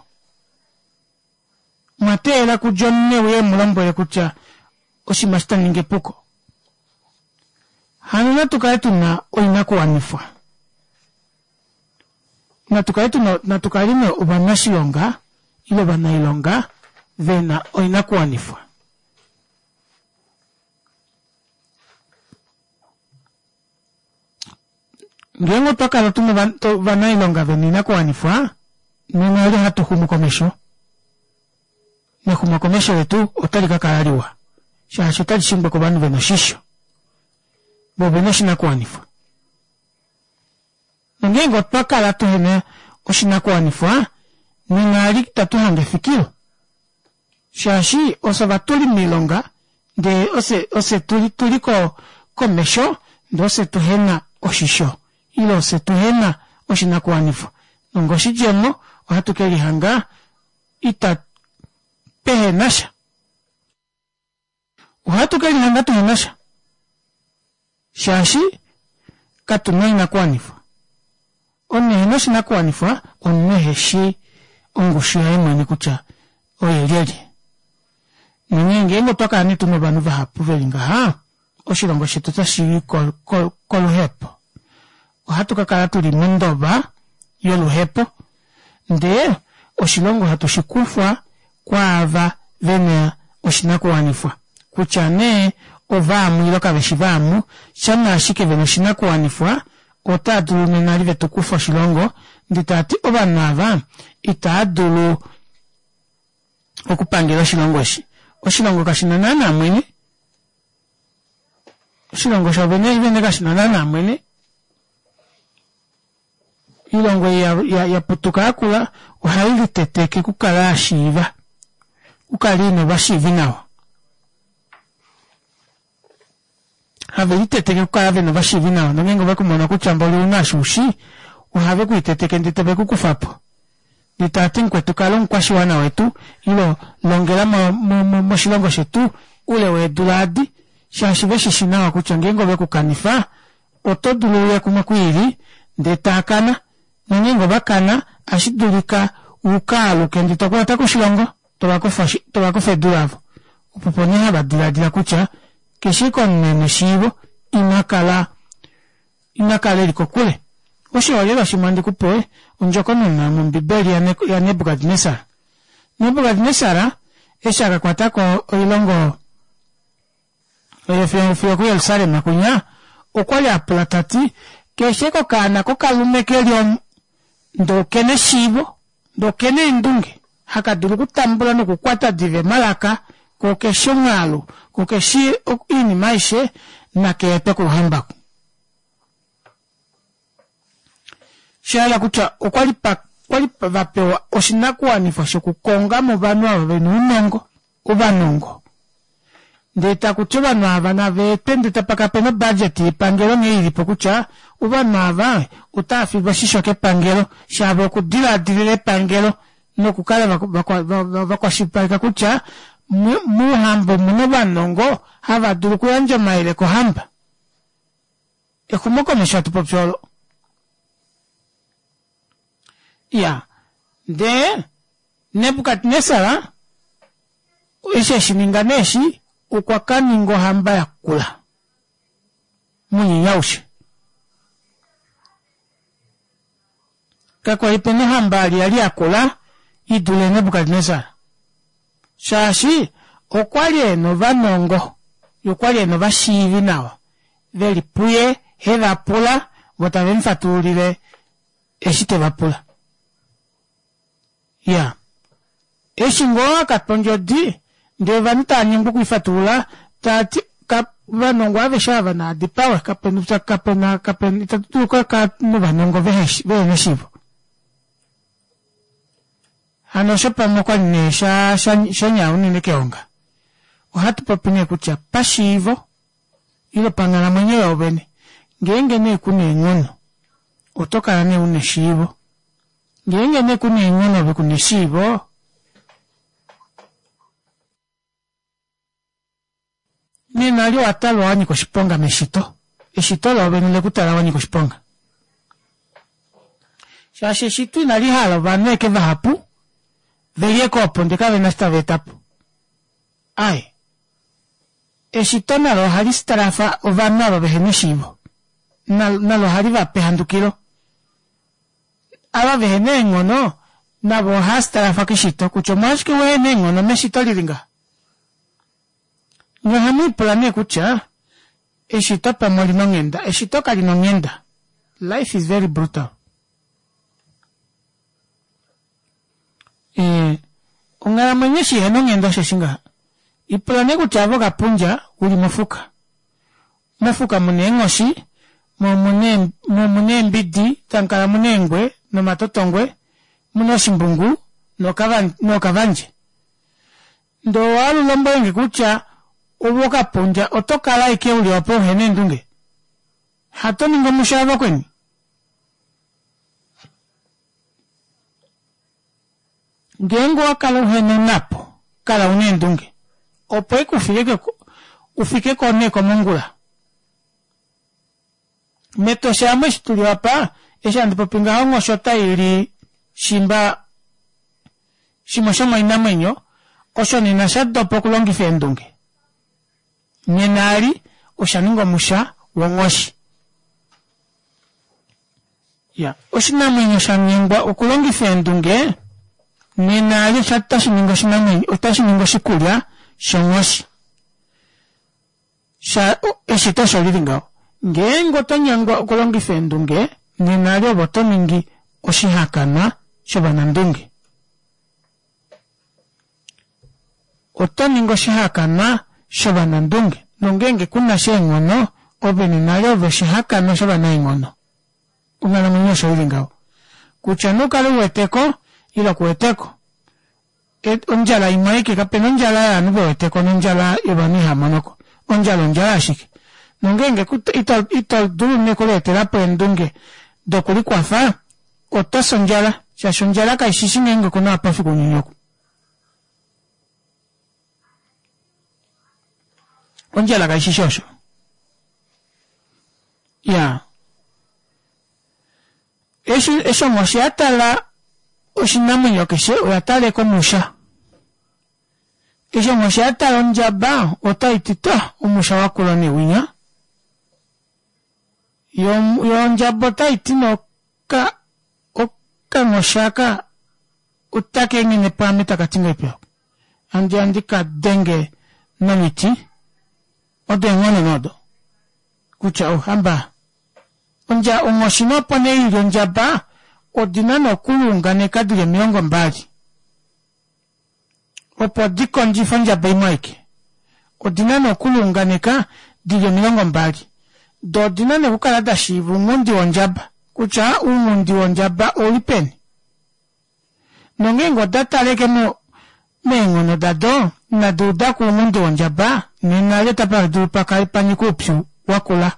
Matela kujonne weye mulombole kucha, oshimasho taninge puko. Hano natukaetu na oinaku wanifwa. Natukaetu na ubanashi longa, ilo banailonga, vena oinaku wanifwa. Ngengo toka la tumu vanailonga venina kwa wanifwa, nungali hatu humukomesho. Na humukomesho wetu, otali kakarariwa. Shahasho tali shimbo kubanu venoshisho. Bobenoshi na kwa wanifwa. Ngengo toka la tuhene oshina kwa wanifwa, nungali tatuhange fikiro. Shahashi osavatuli milonga, de ose tuliko komesho, de ose tuhena oshisho. Ilo se tuhena oshinakuwanifwa nongoshi jemo ohatukeli hanga ita pehenasha ohatukeli hanga tuhenasha shashi katuna inakuwanifwa oneheno shinakuwanifwa oneheshi ongushu ya mwene kucha oyelele ninge ngo toka ni tuno banu bahapu velinga oshilongo shetu tashi koluhepo ohatukakala tuli mundoba yoluhepo nde oshilongo hatushikufwa kwava vene oshinakuwanifwa kucha ne ovamu iloka veshivamu chana ashike vene oshinakuwanifwa otadulu nenali vetukufa oshilongo nditati obanava itadulu okupangela oshilongo shi oshilongo kashinana na mwene oshilongo shabene kashinana na mwene ilongo ya putuka akula ohaili teteke kukala ashiva ukaline bashivi nawa haveli teteke kukala vene bashivi nawa nongengo bakumona kuchamba uli unashushi uhave kuiteteke nditebe kukufapo ditati nkwetukala nkwashiwana wetu ilo longela moshilongo shetu ule weduladi shashive shishinawa kucha ngengo bekukanifa otoduluye kumakwili ndetakana nongengo bakana ashidulika ukaluke nditokwata kushilongo tobakofedulavo upoponeha badiladila kucha keshiko nene shibo inakala eliko kule oshiolelo shimandi kupoe unjoko nuna mumbibeli ya Nebukadnesar eshaka kwatako oilongo oyofiyo ku Yerusalema kunya okwali apulatati kesheko kana kokalume kelyo ndokene shibo ndokene indunge hakadulu kutambula nokukwata dive malaka kokesho ngalo kokeshi ini maishe na kepe kuhambaku shala kucha okwali vapewa oshinakuwanifwa shokukonga mu banu abo bene ubanongo ndeta kucha banu aba navete ndeta pakapena budget ipangelo ngeilipo kucha ubanu aba utafibwa shishoke pangelo shabo kudiladilile pangelo nokukala bakwashipalika kucha muhambo muno banongo havadulu kuyanja maile kuhamba ekumokomesha tupopyolo ya de Nebukadnesar eshishininganeshi ukwakaningo hamba ya kula munyinyaushi kakwa ipene hamba ali akula idule Nebukadnesar shashi okwali eno vanongo yokwali eno vashivi nawa velipuye hevapula votavemfatulile eshite vapula ya eshingo akatonjodi ndio vanitanyimbu kuifatula tati vanongo aveshava na dipawe kapena itatutuka kanu vanongo veneshivo hanoshopa mokwa nesha shanyawu nine keonga ohatu popine kucha pashivo ilo pangala mwenyewe obene ngenge ne kune ngono otoka ne uneshivo ngenge ne kune ngono bekuneshivo nina lyo atalo wani koshiponga meshito eshito lo bene le kutala wani koshiponga shashe shitu inali halo vaneke vahapu veye kopo ndeka venasta vetapu ai eshito nalo hali starafa ovanalo veheneshivo nalo hali vapehandukilo aba vehene ngono nabo hastarafa kishito kucho mwashike wehene ngono meshito liringa ngahami plane kucha eshito pamoli nongenda eshito kali nongenda life is very brutal ungala mwenye shiheno ngendo sheshinga iplane kuchavo kapunja uli mufuka munengoshi mune mbidi tankala munengwe no matotongwe muno shimbungu no kavanje ndo walu lombenge kucha uboka punja otokala ike uli wapo hene ndunge hato ningo mushava kweni Ngengo akalo hene napo, kala unendunge. Opo ufike kone komungula. Meto shama shituli wapa, esha ndipopinga hongo shota ili shimba shimoshoma inamenyo, osho nina shadopo kulongife ndunge. Nyenari, oshaningo musha, wongoshi. Ya, oshinamenyo shaningwa ukulongife ndunge, nyenari shatashiningo shinamenyo, otashiningo shikulya, shongoshi. Eshito sholiringao. Ngengo tonyangwa ukulongife ndunge, nyenari oboto mingi oshihakana, shobana ndunge. Otoningo shihakana shobana ndunge. Nongenge kuna shengono, obe ninari obe shihakana shobana ingono. Ungana mwenye sholiringao. Kuchanuka luweteko, ila kuweteko. Onjala imaiki kapena onjala ya nube weteko, onjala ibani hamonoko. Onjala ashike. Nongenge itol dulu nekoletera po ndunge. Dokuli kwafa, otasonjala. Shashonjala ka ishishinenge kuna apafi kunyinyoko. Onjala ka ishishosho. Ya. Esho moshi atala oshinamunyo keshe oyatale komusha. Esho moshi atala onjaba otaitita omusha wakulone winya. Yonjaba otaitino moshaka utake ngine pamita katinga ipyo. Andika denge nomiti. Ode ngono nodo. Kucha hamba. Onja omoshino pone ili onjaba odinano kulungane kadire miongo mbali. Opo dikonji fanjaba imaike. Odinano kulungane ka dire miongo mbali. Do dinane ukalada shivu ngundi onjaba. Kucha umundi onjaba olipeni. Nongengo data leke mengono dado na dudaku umundi onjaba. Nina leta pa dupa kalipani kupsu wakula.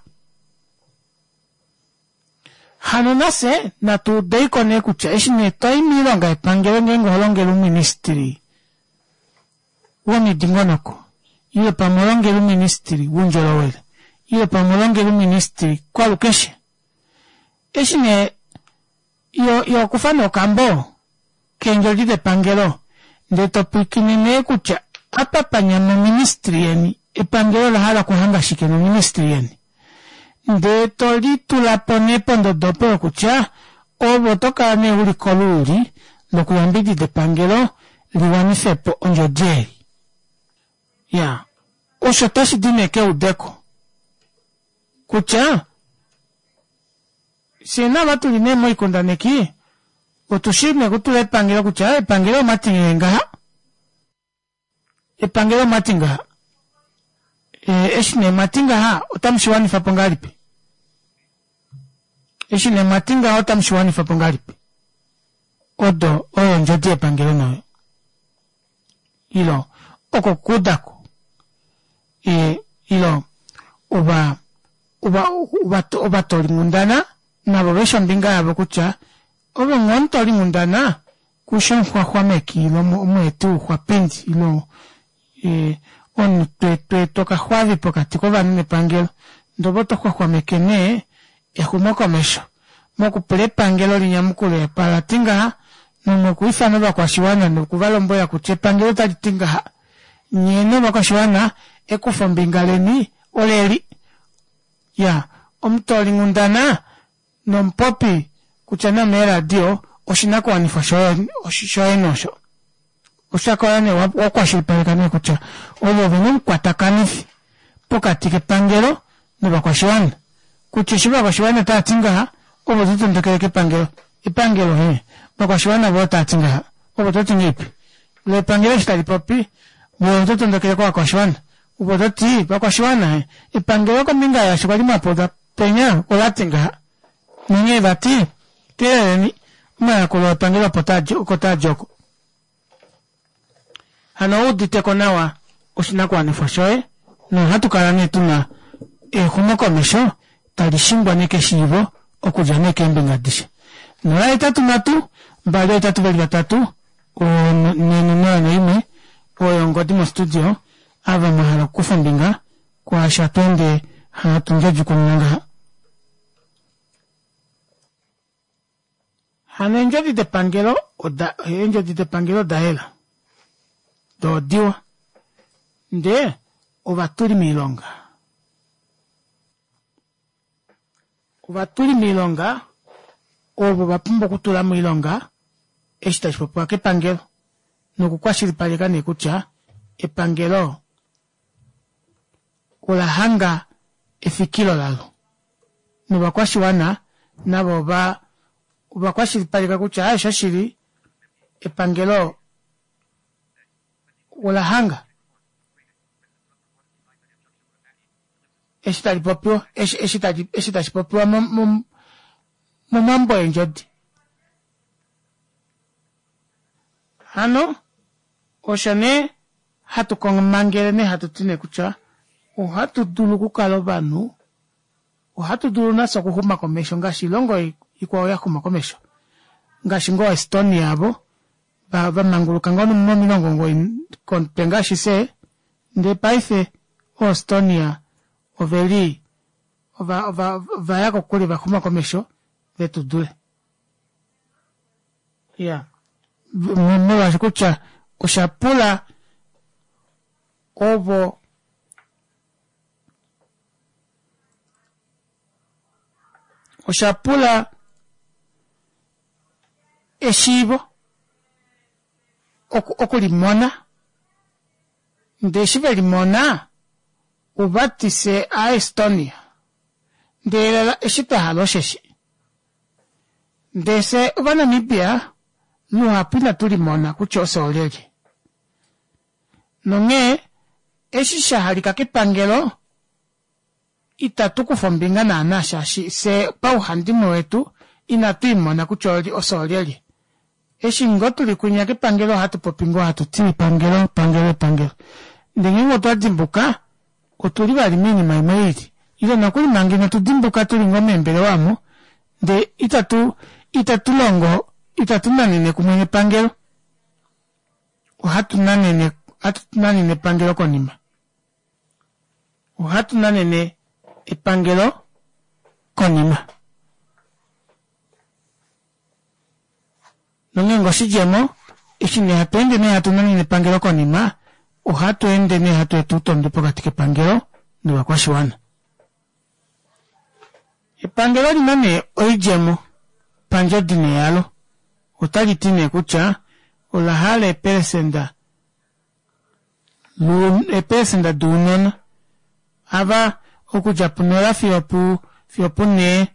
Hanunase na tu deiko ne kucha ishine toi mironga ipangelo ngengo holongelu ministry. Woni dingonoko. Ile pa molongelu ministry wunjolowele. Ile pa molongelu ministry kwa lukeshe. Ishine yo kufano kambo kenjoli de pangelo. Ndeto pikini ne kucha apa panyama ministry yeni. Ipangelo la hala kuhanga shikeno ministry yeni. De toli tulapone pondo dopo kucha o botoka ne uli koluri lo kuyambidi de pangelo liwani fepo onjo jeri. Ya. Osho tashi dine ke udeko. Kucha sena watu line moi kondaneki otushime kutule pangelo kucha pangelo matinga. Pangelo matinga. Eshine matinga ha otamshiwani fapongalipi. Eshine matinga ha otamshiwani fapongalipi. Odo oyo njodi pangelo nawe. Ilo oko kudako. Ilo uba tori ngundana na babesha mbinga yabo kucha obe ngon tori ngundana kushan kwa meki ilo mwetu kwa penzi ilo on toka huavi pokati kwa nne pangelo ndoboto kwa mekene ehumoko mesho moku pele pangelo linyamukule palatinga nokuifa no bakwashiwana nokuvalombo ya kuche pangelo talitinga nyene bakwashiwana ekufa mbingaleni oleri ya omtoli ngundana nompopi kuchana mera dio oshinako wanifasho enosho oshakorane wakwashilipalekane kucha obo venu kwatakanifi pokati ke pangelo no bakwashiwana kuchishiba bakwashiwana tatinga obo tutondekele ke pangelo ipangelo bakwashiwana bo tatinga obo tutingipi le pangelo shitalipopi bo tutondekele kwa kwashiwana obo tuti bakwashiwana ipangelo kominga ya shikwali mapoda penya olatinga ninye bati tireni maya kulo pangelo kotajoko hano udite konawa oshinako wanifashoe no hatukarane tuna humoko mesho talishingwa neke shivo okuja neke mbingadishe nora itatu natu mbali itatu beli batatu na ime oyo ngoti mu studio ava mahala kufumbinga kwa shatwende hanatunja jukunanga hanenjo di pangelo enjo di pangelo daela do diwa nde ovatuli milonga obo bapumba kutula milonga esta chipopo ke pangelo nokukwashiri palekane kucha epangelo olahanga efikilo lalo nobakwashi wana nabo bakwashiri paleka kucha aisha shiri epangelo olahanga esta chipopo mambo enjodi hano oshane hatu kongmangere ne hatu tine kucha hatu dulu kukalo banu hatu dulu nasa kuhuma komesho ngashi longo ikwa ya kuma komesho ngashi ngo Estonia abo ba manguluka ngono mmomi longo konpengashi se nde paife Estonia oveli ova yako kuli bakuma komesho vetu dule mmewa kucha ushapula ovo ushapula eshibo okulimona ndeshibe limona ubatise a Estonia ndela eshita halosheshi ndese ubana Namibia nuhapina tulimona kuchose olele nonge eshishahalika kepangelo itatu kufombinga na anashashi se pauhandimo wetu inatuimona kucholi osolele eshingo tulikunya kepangelo hatu popingo hatu tini pangelo ndengengo tuadimbuka otuli bali mini maimaili ile nakuli mangina tudimbuka tulingo membele wamo de itatu longo itatu nanene kumwenye pangelo hatu nanene pangelo konima hatu nanene epangelo konima nongengo sijemo ishine hatuende ne hatu nanene pangelo konima hatu ende ne hatu etutondo pokatike pangelo nduwa kwa shiwana epangelo linane oijemo panjo dine yalo utalitine kucha ulahale epesenda dunona ava okujapunora fiopu ne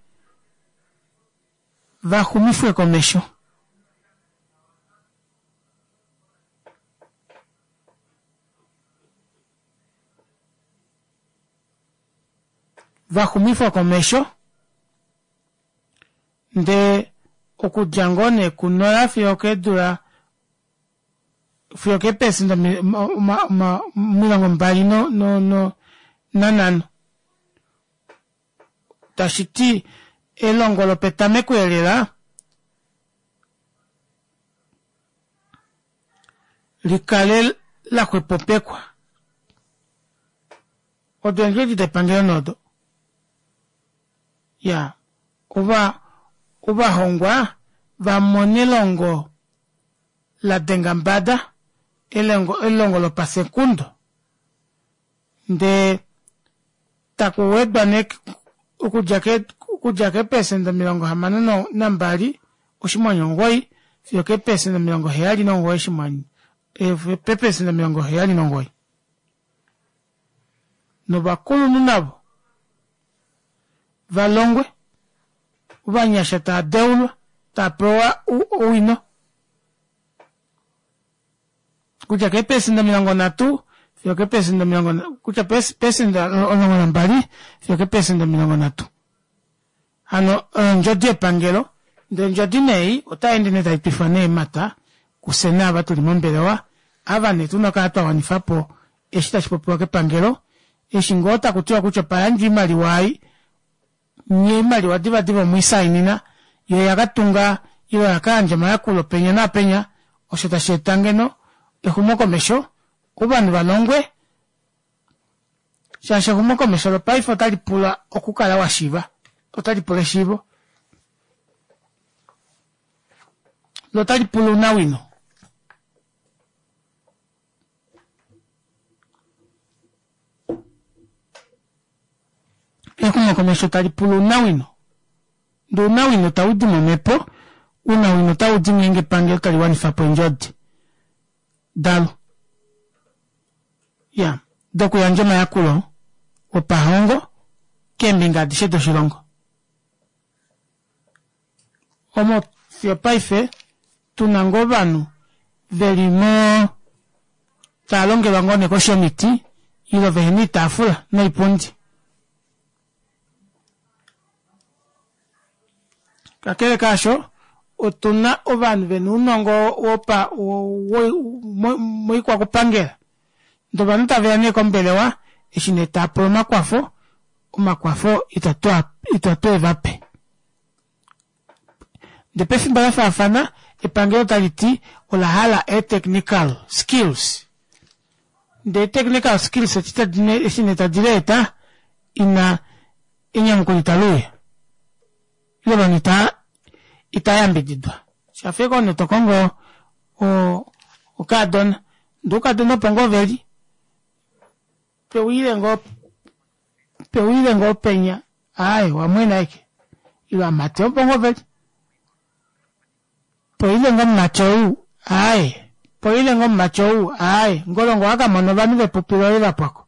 vahumifwe komesho nde okujangone kunora fioke pesenda milango mbali nanano tashiti elongolo petame kuelela likale la kwepopekwa odenjodi de pangelo nodo uba hongwa va monelongo la dengambada elongo lo pasekundo nde takuwedwa nek ukujake pesenda milongo hamano no nambali oshimonyo ngoi fioke pesenda milongo heyali no ngoi shimonyo pesenda milongo heyali no ngoi no bakulu nunabo valongwe ubanyasha ta deulwa ta proa uino kuja ke pesenda milongo natu fio ke pesenda milongo kuja pesenda olongo nambali fio ke pesenda milongo natu ano njodi pangelo nde njodi nei utaende ne taipifane mata kusena abatu limembelewa abane tunakatwa wanifapo eshita chipopo ke pangelo eshingota kutiwa kucha palanji mali wai nyemali wadiva mwisainina yo yakatunga yo yakanja mayakulo penya na penya osho tashetangeno ehumoko mesho ubanu balongwe shashe humoko mesho lo paifo talipula okukala washiba otalipula shibo lo talipula unawino ehumoko mesho talipula unawino ndo unawino taudi momepo unawino taudi ngenge pangelo taliwani fapo njodi dalo ya doku ya njoma ya kulo opahongo kembinga disheto shilongo omo fio paife tunango banu velimo talonge bangone kosho miti ilo veheni tafula na ipundi kakele kasho otuna obanu benu nongo opa moikwa kupangela ndo banu taveane kombelewa ishine tapolo makwafo itatoe vape de pefi mbala fafana epangelo taliti olahala technical skills de technical skills etita dine ishine tadireta ina inyamukulitaluya yolo nita itayambididwa shafeko netokongo o kadon nduka dono pongo veri pewile ngo penya ai wamwena ike ilo amateo pongo veri pewile ngo machou ai ngolongo waka mono bani ve popilo ila pako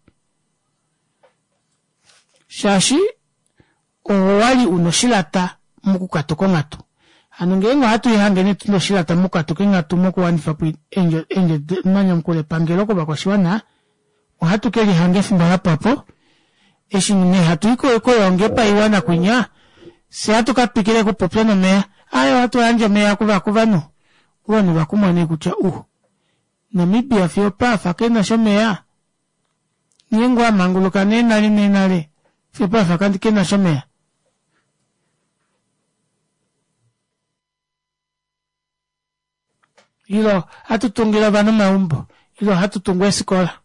shashi owali unoshilata mukukatoko ngatu anungengo hatu ihangeni tunoshilata mukatoke ngatu muku wanifapu angel manya mkule pangelo ko bakwashiwana hatu keli hange fimbala papo eshine hatu iko yongepa iwana kunya se hatu kapikile ko popeno mea ayo hatu anje mea kubanu woni bakumane kucha Namibia fio pa fakena shomea niengwa mangulo kanena linenale fio pa fakandi kena shomea ilo hatu tungira banu maumbo ilo hatu tungwe sikola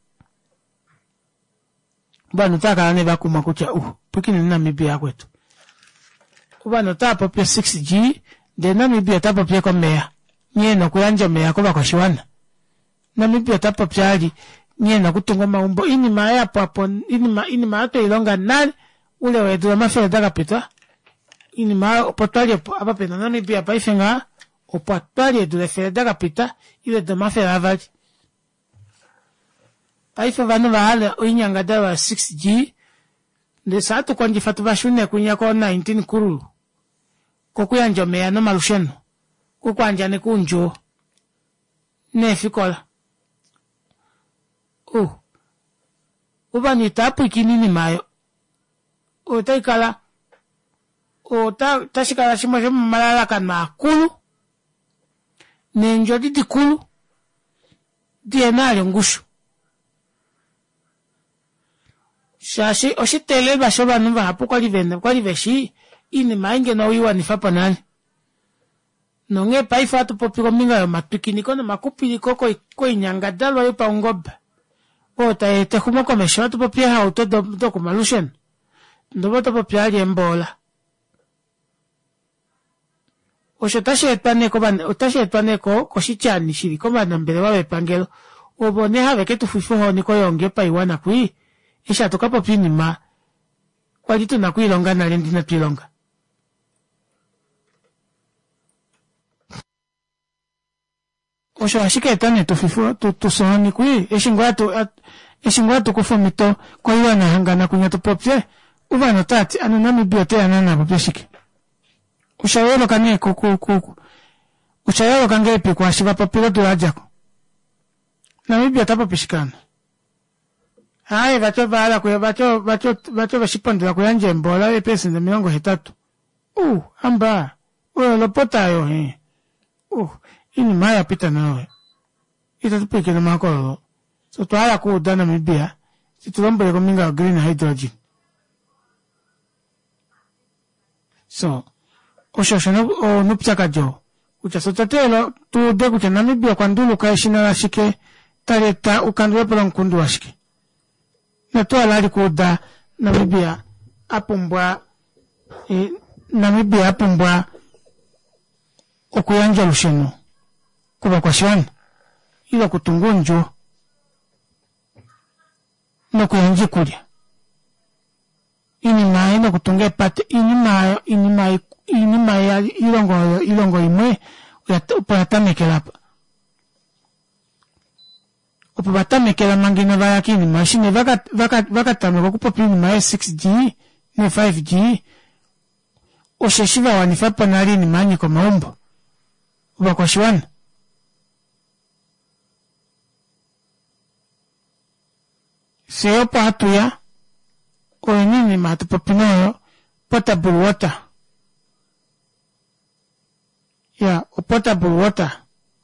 banu taka ne bakuma kucha pekini Namibia kwetu ubano tapo pia 6G de Namibia tapo pia kwa mea nyeno kuyanja mea kuba kwa shiwana Namibia tapo pia ali nyeno kutunga maumbo ini maya papo ini maato ilonga nani ule wedu mafele daga pita ini maa potali apa pena Namibia paifenga opatali edu lefele daga pita ile de mafele avali paife vanu vahale uinyanga dawa 6G de saatu kwa njifatu vashune kunya kwa 19 kurulu kukuyanja mea no malusheno kukwanja ne kunjo nefikola uba ni tapu ikinini mayo utaikala tashikala shimo malala kan makulu nenjo didi kulu dienale ngushu shashi oshitele bashoba nuva hapo kwa liveshi ini mainge na uiwa nifapa nani nonge paifa atu popiko minga yo matukiniko na makupiliko ko inyanga dalwa yo paungoba te humoko mesho atu popia hauto do kumalushen ndobo to popia liembola oshotashe etpaneko koshichani shiri koma nambele wawe pangelo obone have ketu fufuho niko yonge pa iwana kui isha tokapo pinima kwa jitu na kuilonga na lendina tuilonga osho ashika etane tufifu tusohoni kui eshingwatu kufumito kwa iwana hangana kunya tupopye ubano tati anu Namibia te anana popye shike ushayolo kane kuku ushayolo kangepi kwa shiva popilo tulajako Namibia tapo pishikana hai bacho bala kuya bacho bashipondela kuyanje mbola epesi na 3 amba lopota yo ini maya pita nawe itatupike na makolo so twala kuda Namibia situlombele kominga green hydrogen so oshosho no nupchaka jo uchasotatelo tu de kucha Namibia kwandulu kaishina la shike taleta ukandwe pala nkundu wa shike na to alali kuda Namibia apumbwa okuyanja lusheno kuba kwa shwana ila kutungunjo no kuyanji kulya inima ina kutunge pate inima ya ilongo imwe upatamekela upatamekela mangina bayakini mashine vakatameka kupopini ma 6G ne 5G osheshiva wanifapa nali ni manyi kwa maumbo uba kwa shwana seopa hatuya oenini matupopinoyo potable water potable water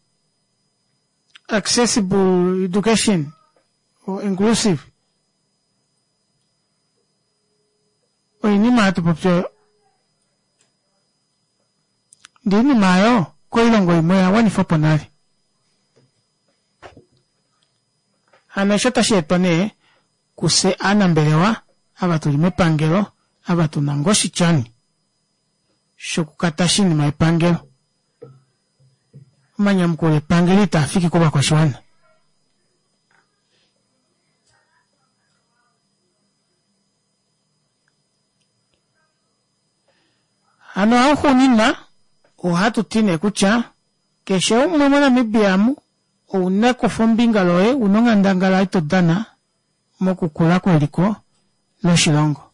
accessible education or inclusive oenini matupopinoyo ndini mayo koilongo imoya wanifopo nali anashota shetone kuse anambelewa abatulime pangelo abatunangoshi chani shokukatashini maipangelo manya mkule pangeli tafiki kuba kwa shwana ano auhu nina uhatu tine kucha keshe umamana mibiamu uneko fombingaloe unonga ndangala ito dana mokukula kweliko no shilongo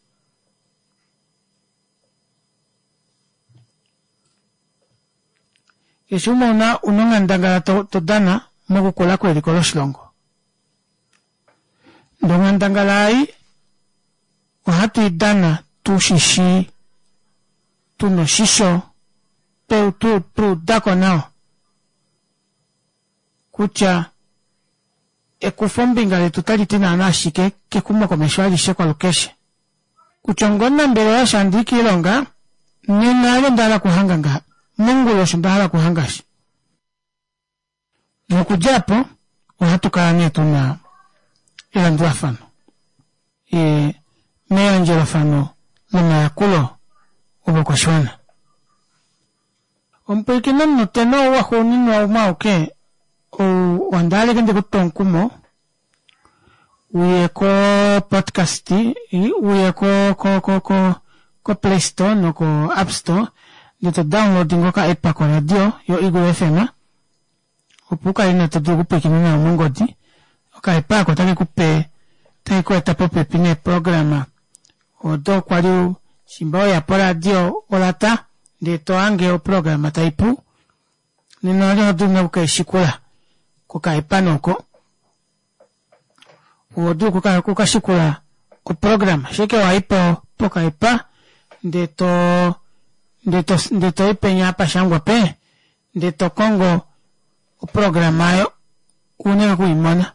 keshe umona unonga ndangala to dana mokukula kweliko no shilongo ndonga ndangala ai uhatu idana tu shishi tu no shisho tu dako nao kucha ekufombinga letutali tina anashike kekuma komeshwali shekwa lokeshe kuchongona mbele ya shandiki ilonga nina ale ndala kuhanganga mungulo shindala kuhangashi nukujapo uhatukaanye tuna ilandua fano mea njela fano luma ya kulo ubo kwa shwana ompuikina nuteno waho nino wa umauke o wandale kende kutonkumo uye ko podcasti uye ko Play Store no ko App Store lito downloading ka epa ko radio yo Eagle FM upuka ina todo kupe kinina mungodi oka epa ko take kupe take ko eta pope pine programa o do kwaliu simbao ya po radio olata de to ange o programa taipu nino yo dunga ko shikula kuka ipanoko odu kuka shikula o programa sheke wa ipo poka ipa de to ipenya pa shangwa pe de to Kongo o programa yo une ku imona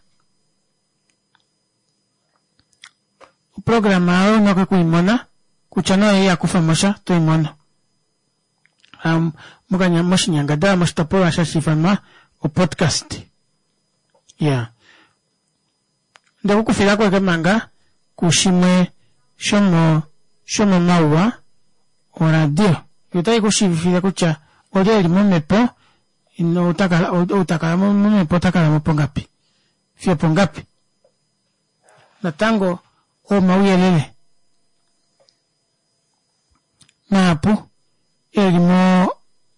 o programa yo no ku imona kuchano ya kufamosha to imona muganya moshinyanga da mostapora shashifama o podcast ndako kufila kwa kemanga kushimwe shomo maua o radio yotai kushifila kucha ole limomepo ino utakala momepo takala mopongapi fio pongapi natango o mauyelele napu elimo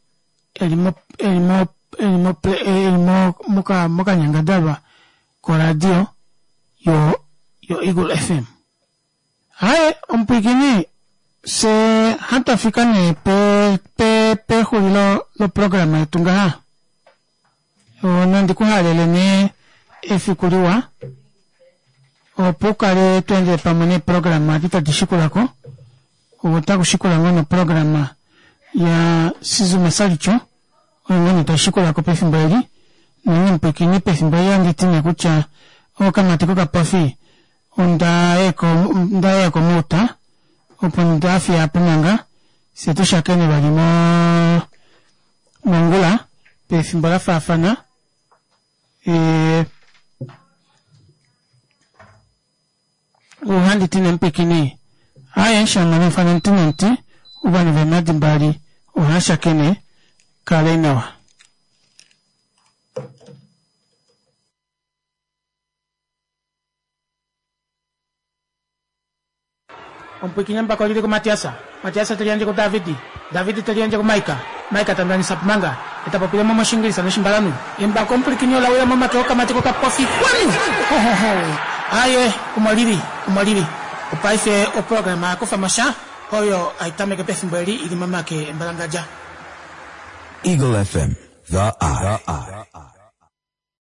muka nyangadaba ko radio yo Eagle FM. Hae, ompikini se hata fikane pe hulilo lo programa tunga o nandi kuhalele ne efikuliwa o pokale twende pamone programa tita dishikulako o takushikula ngono programa ya sizu masalicho ngono tashikulako pefimbaili nini mpikini pefimbaili anditine kucha o kama tikuka pafi onda eko muta opo ndafi ya punanga setu shakene balimo Mongola, pe fimbola fafana, uhandi tine mpekini. Aya shamani fanantinanti, ubani venadi mbali, uhasha kene, kale nawa. Mpekini mpaka lile kwa Matiasa talianje kwa Davidi talianje kwa Maika tandani sapmanga itapopile mama shingilisa na shimbalanu imba komplikini ola wea mama toka matiko ka pofi kwani aye kumaliri upaife o programa ko famasha hoyo aitame ke pefimbeli ili mama ke mbalangaja Eagle FM, the eye.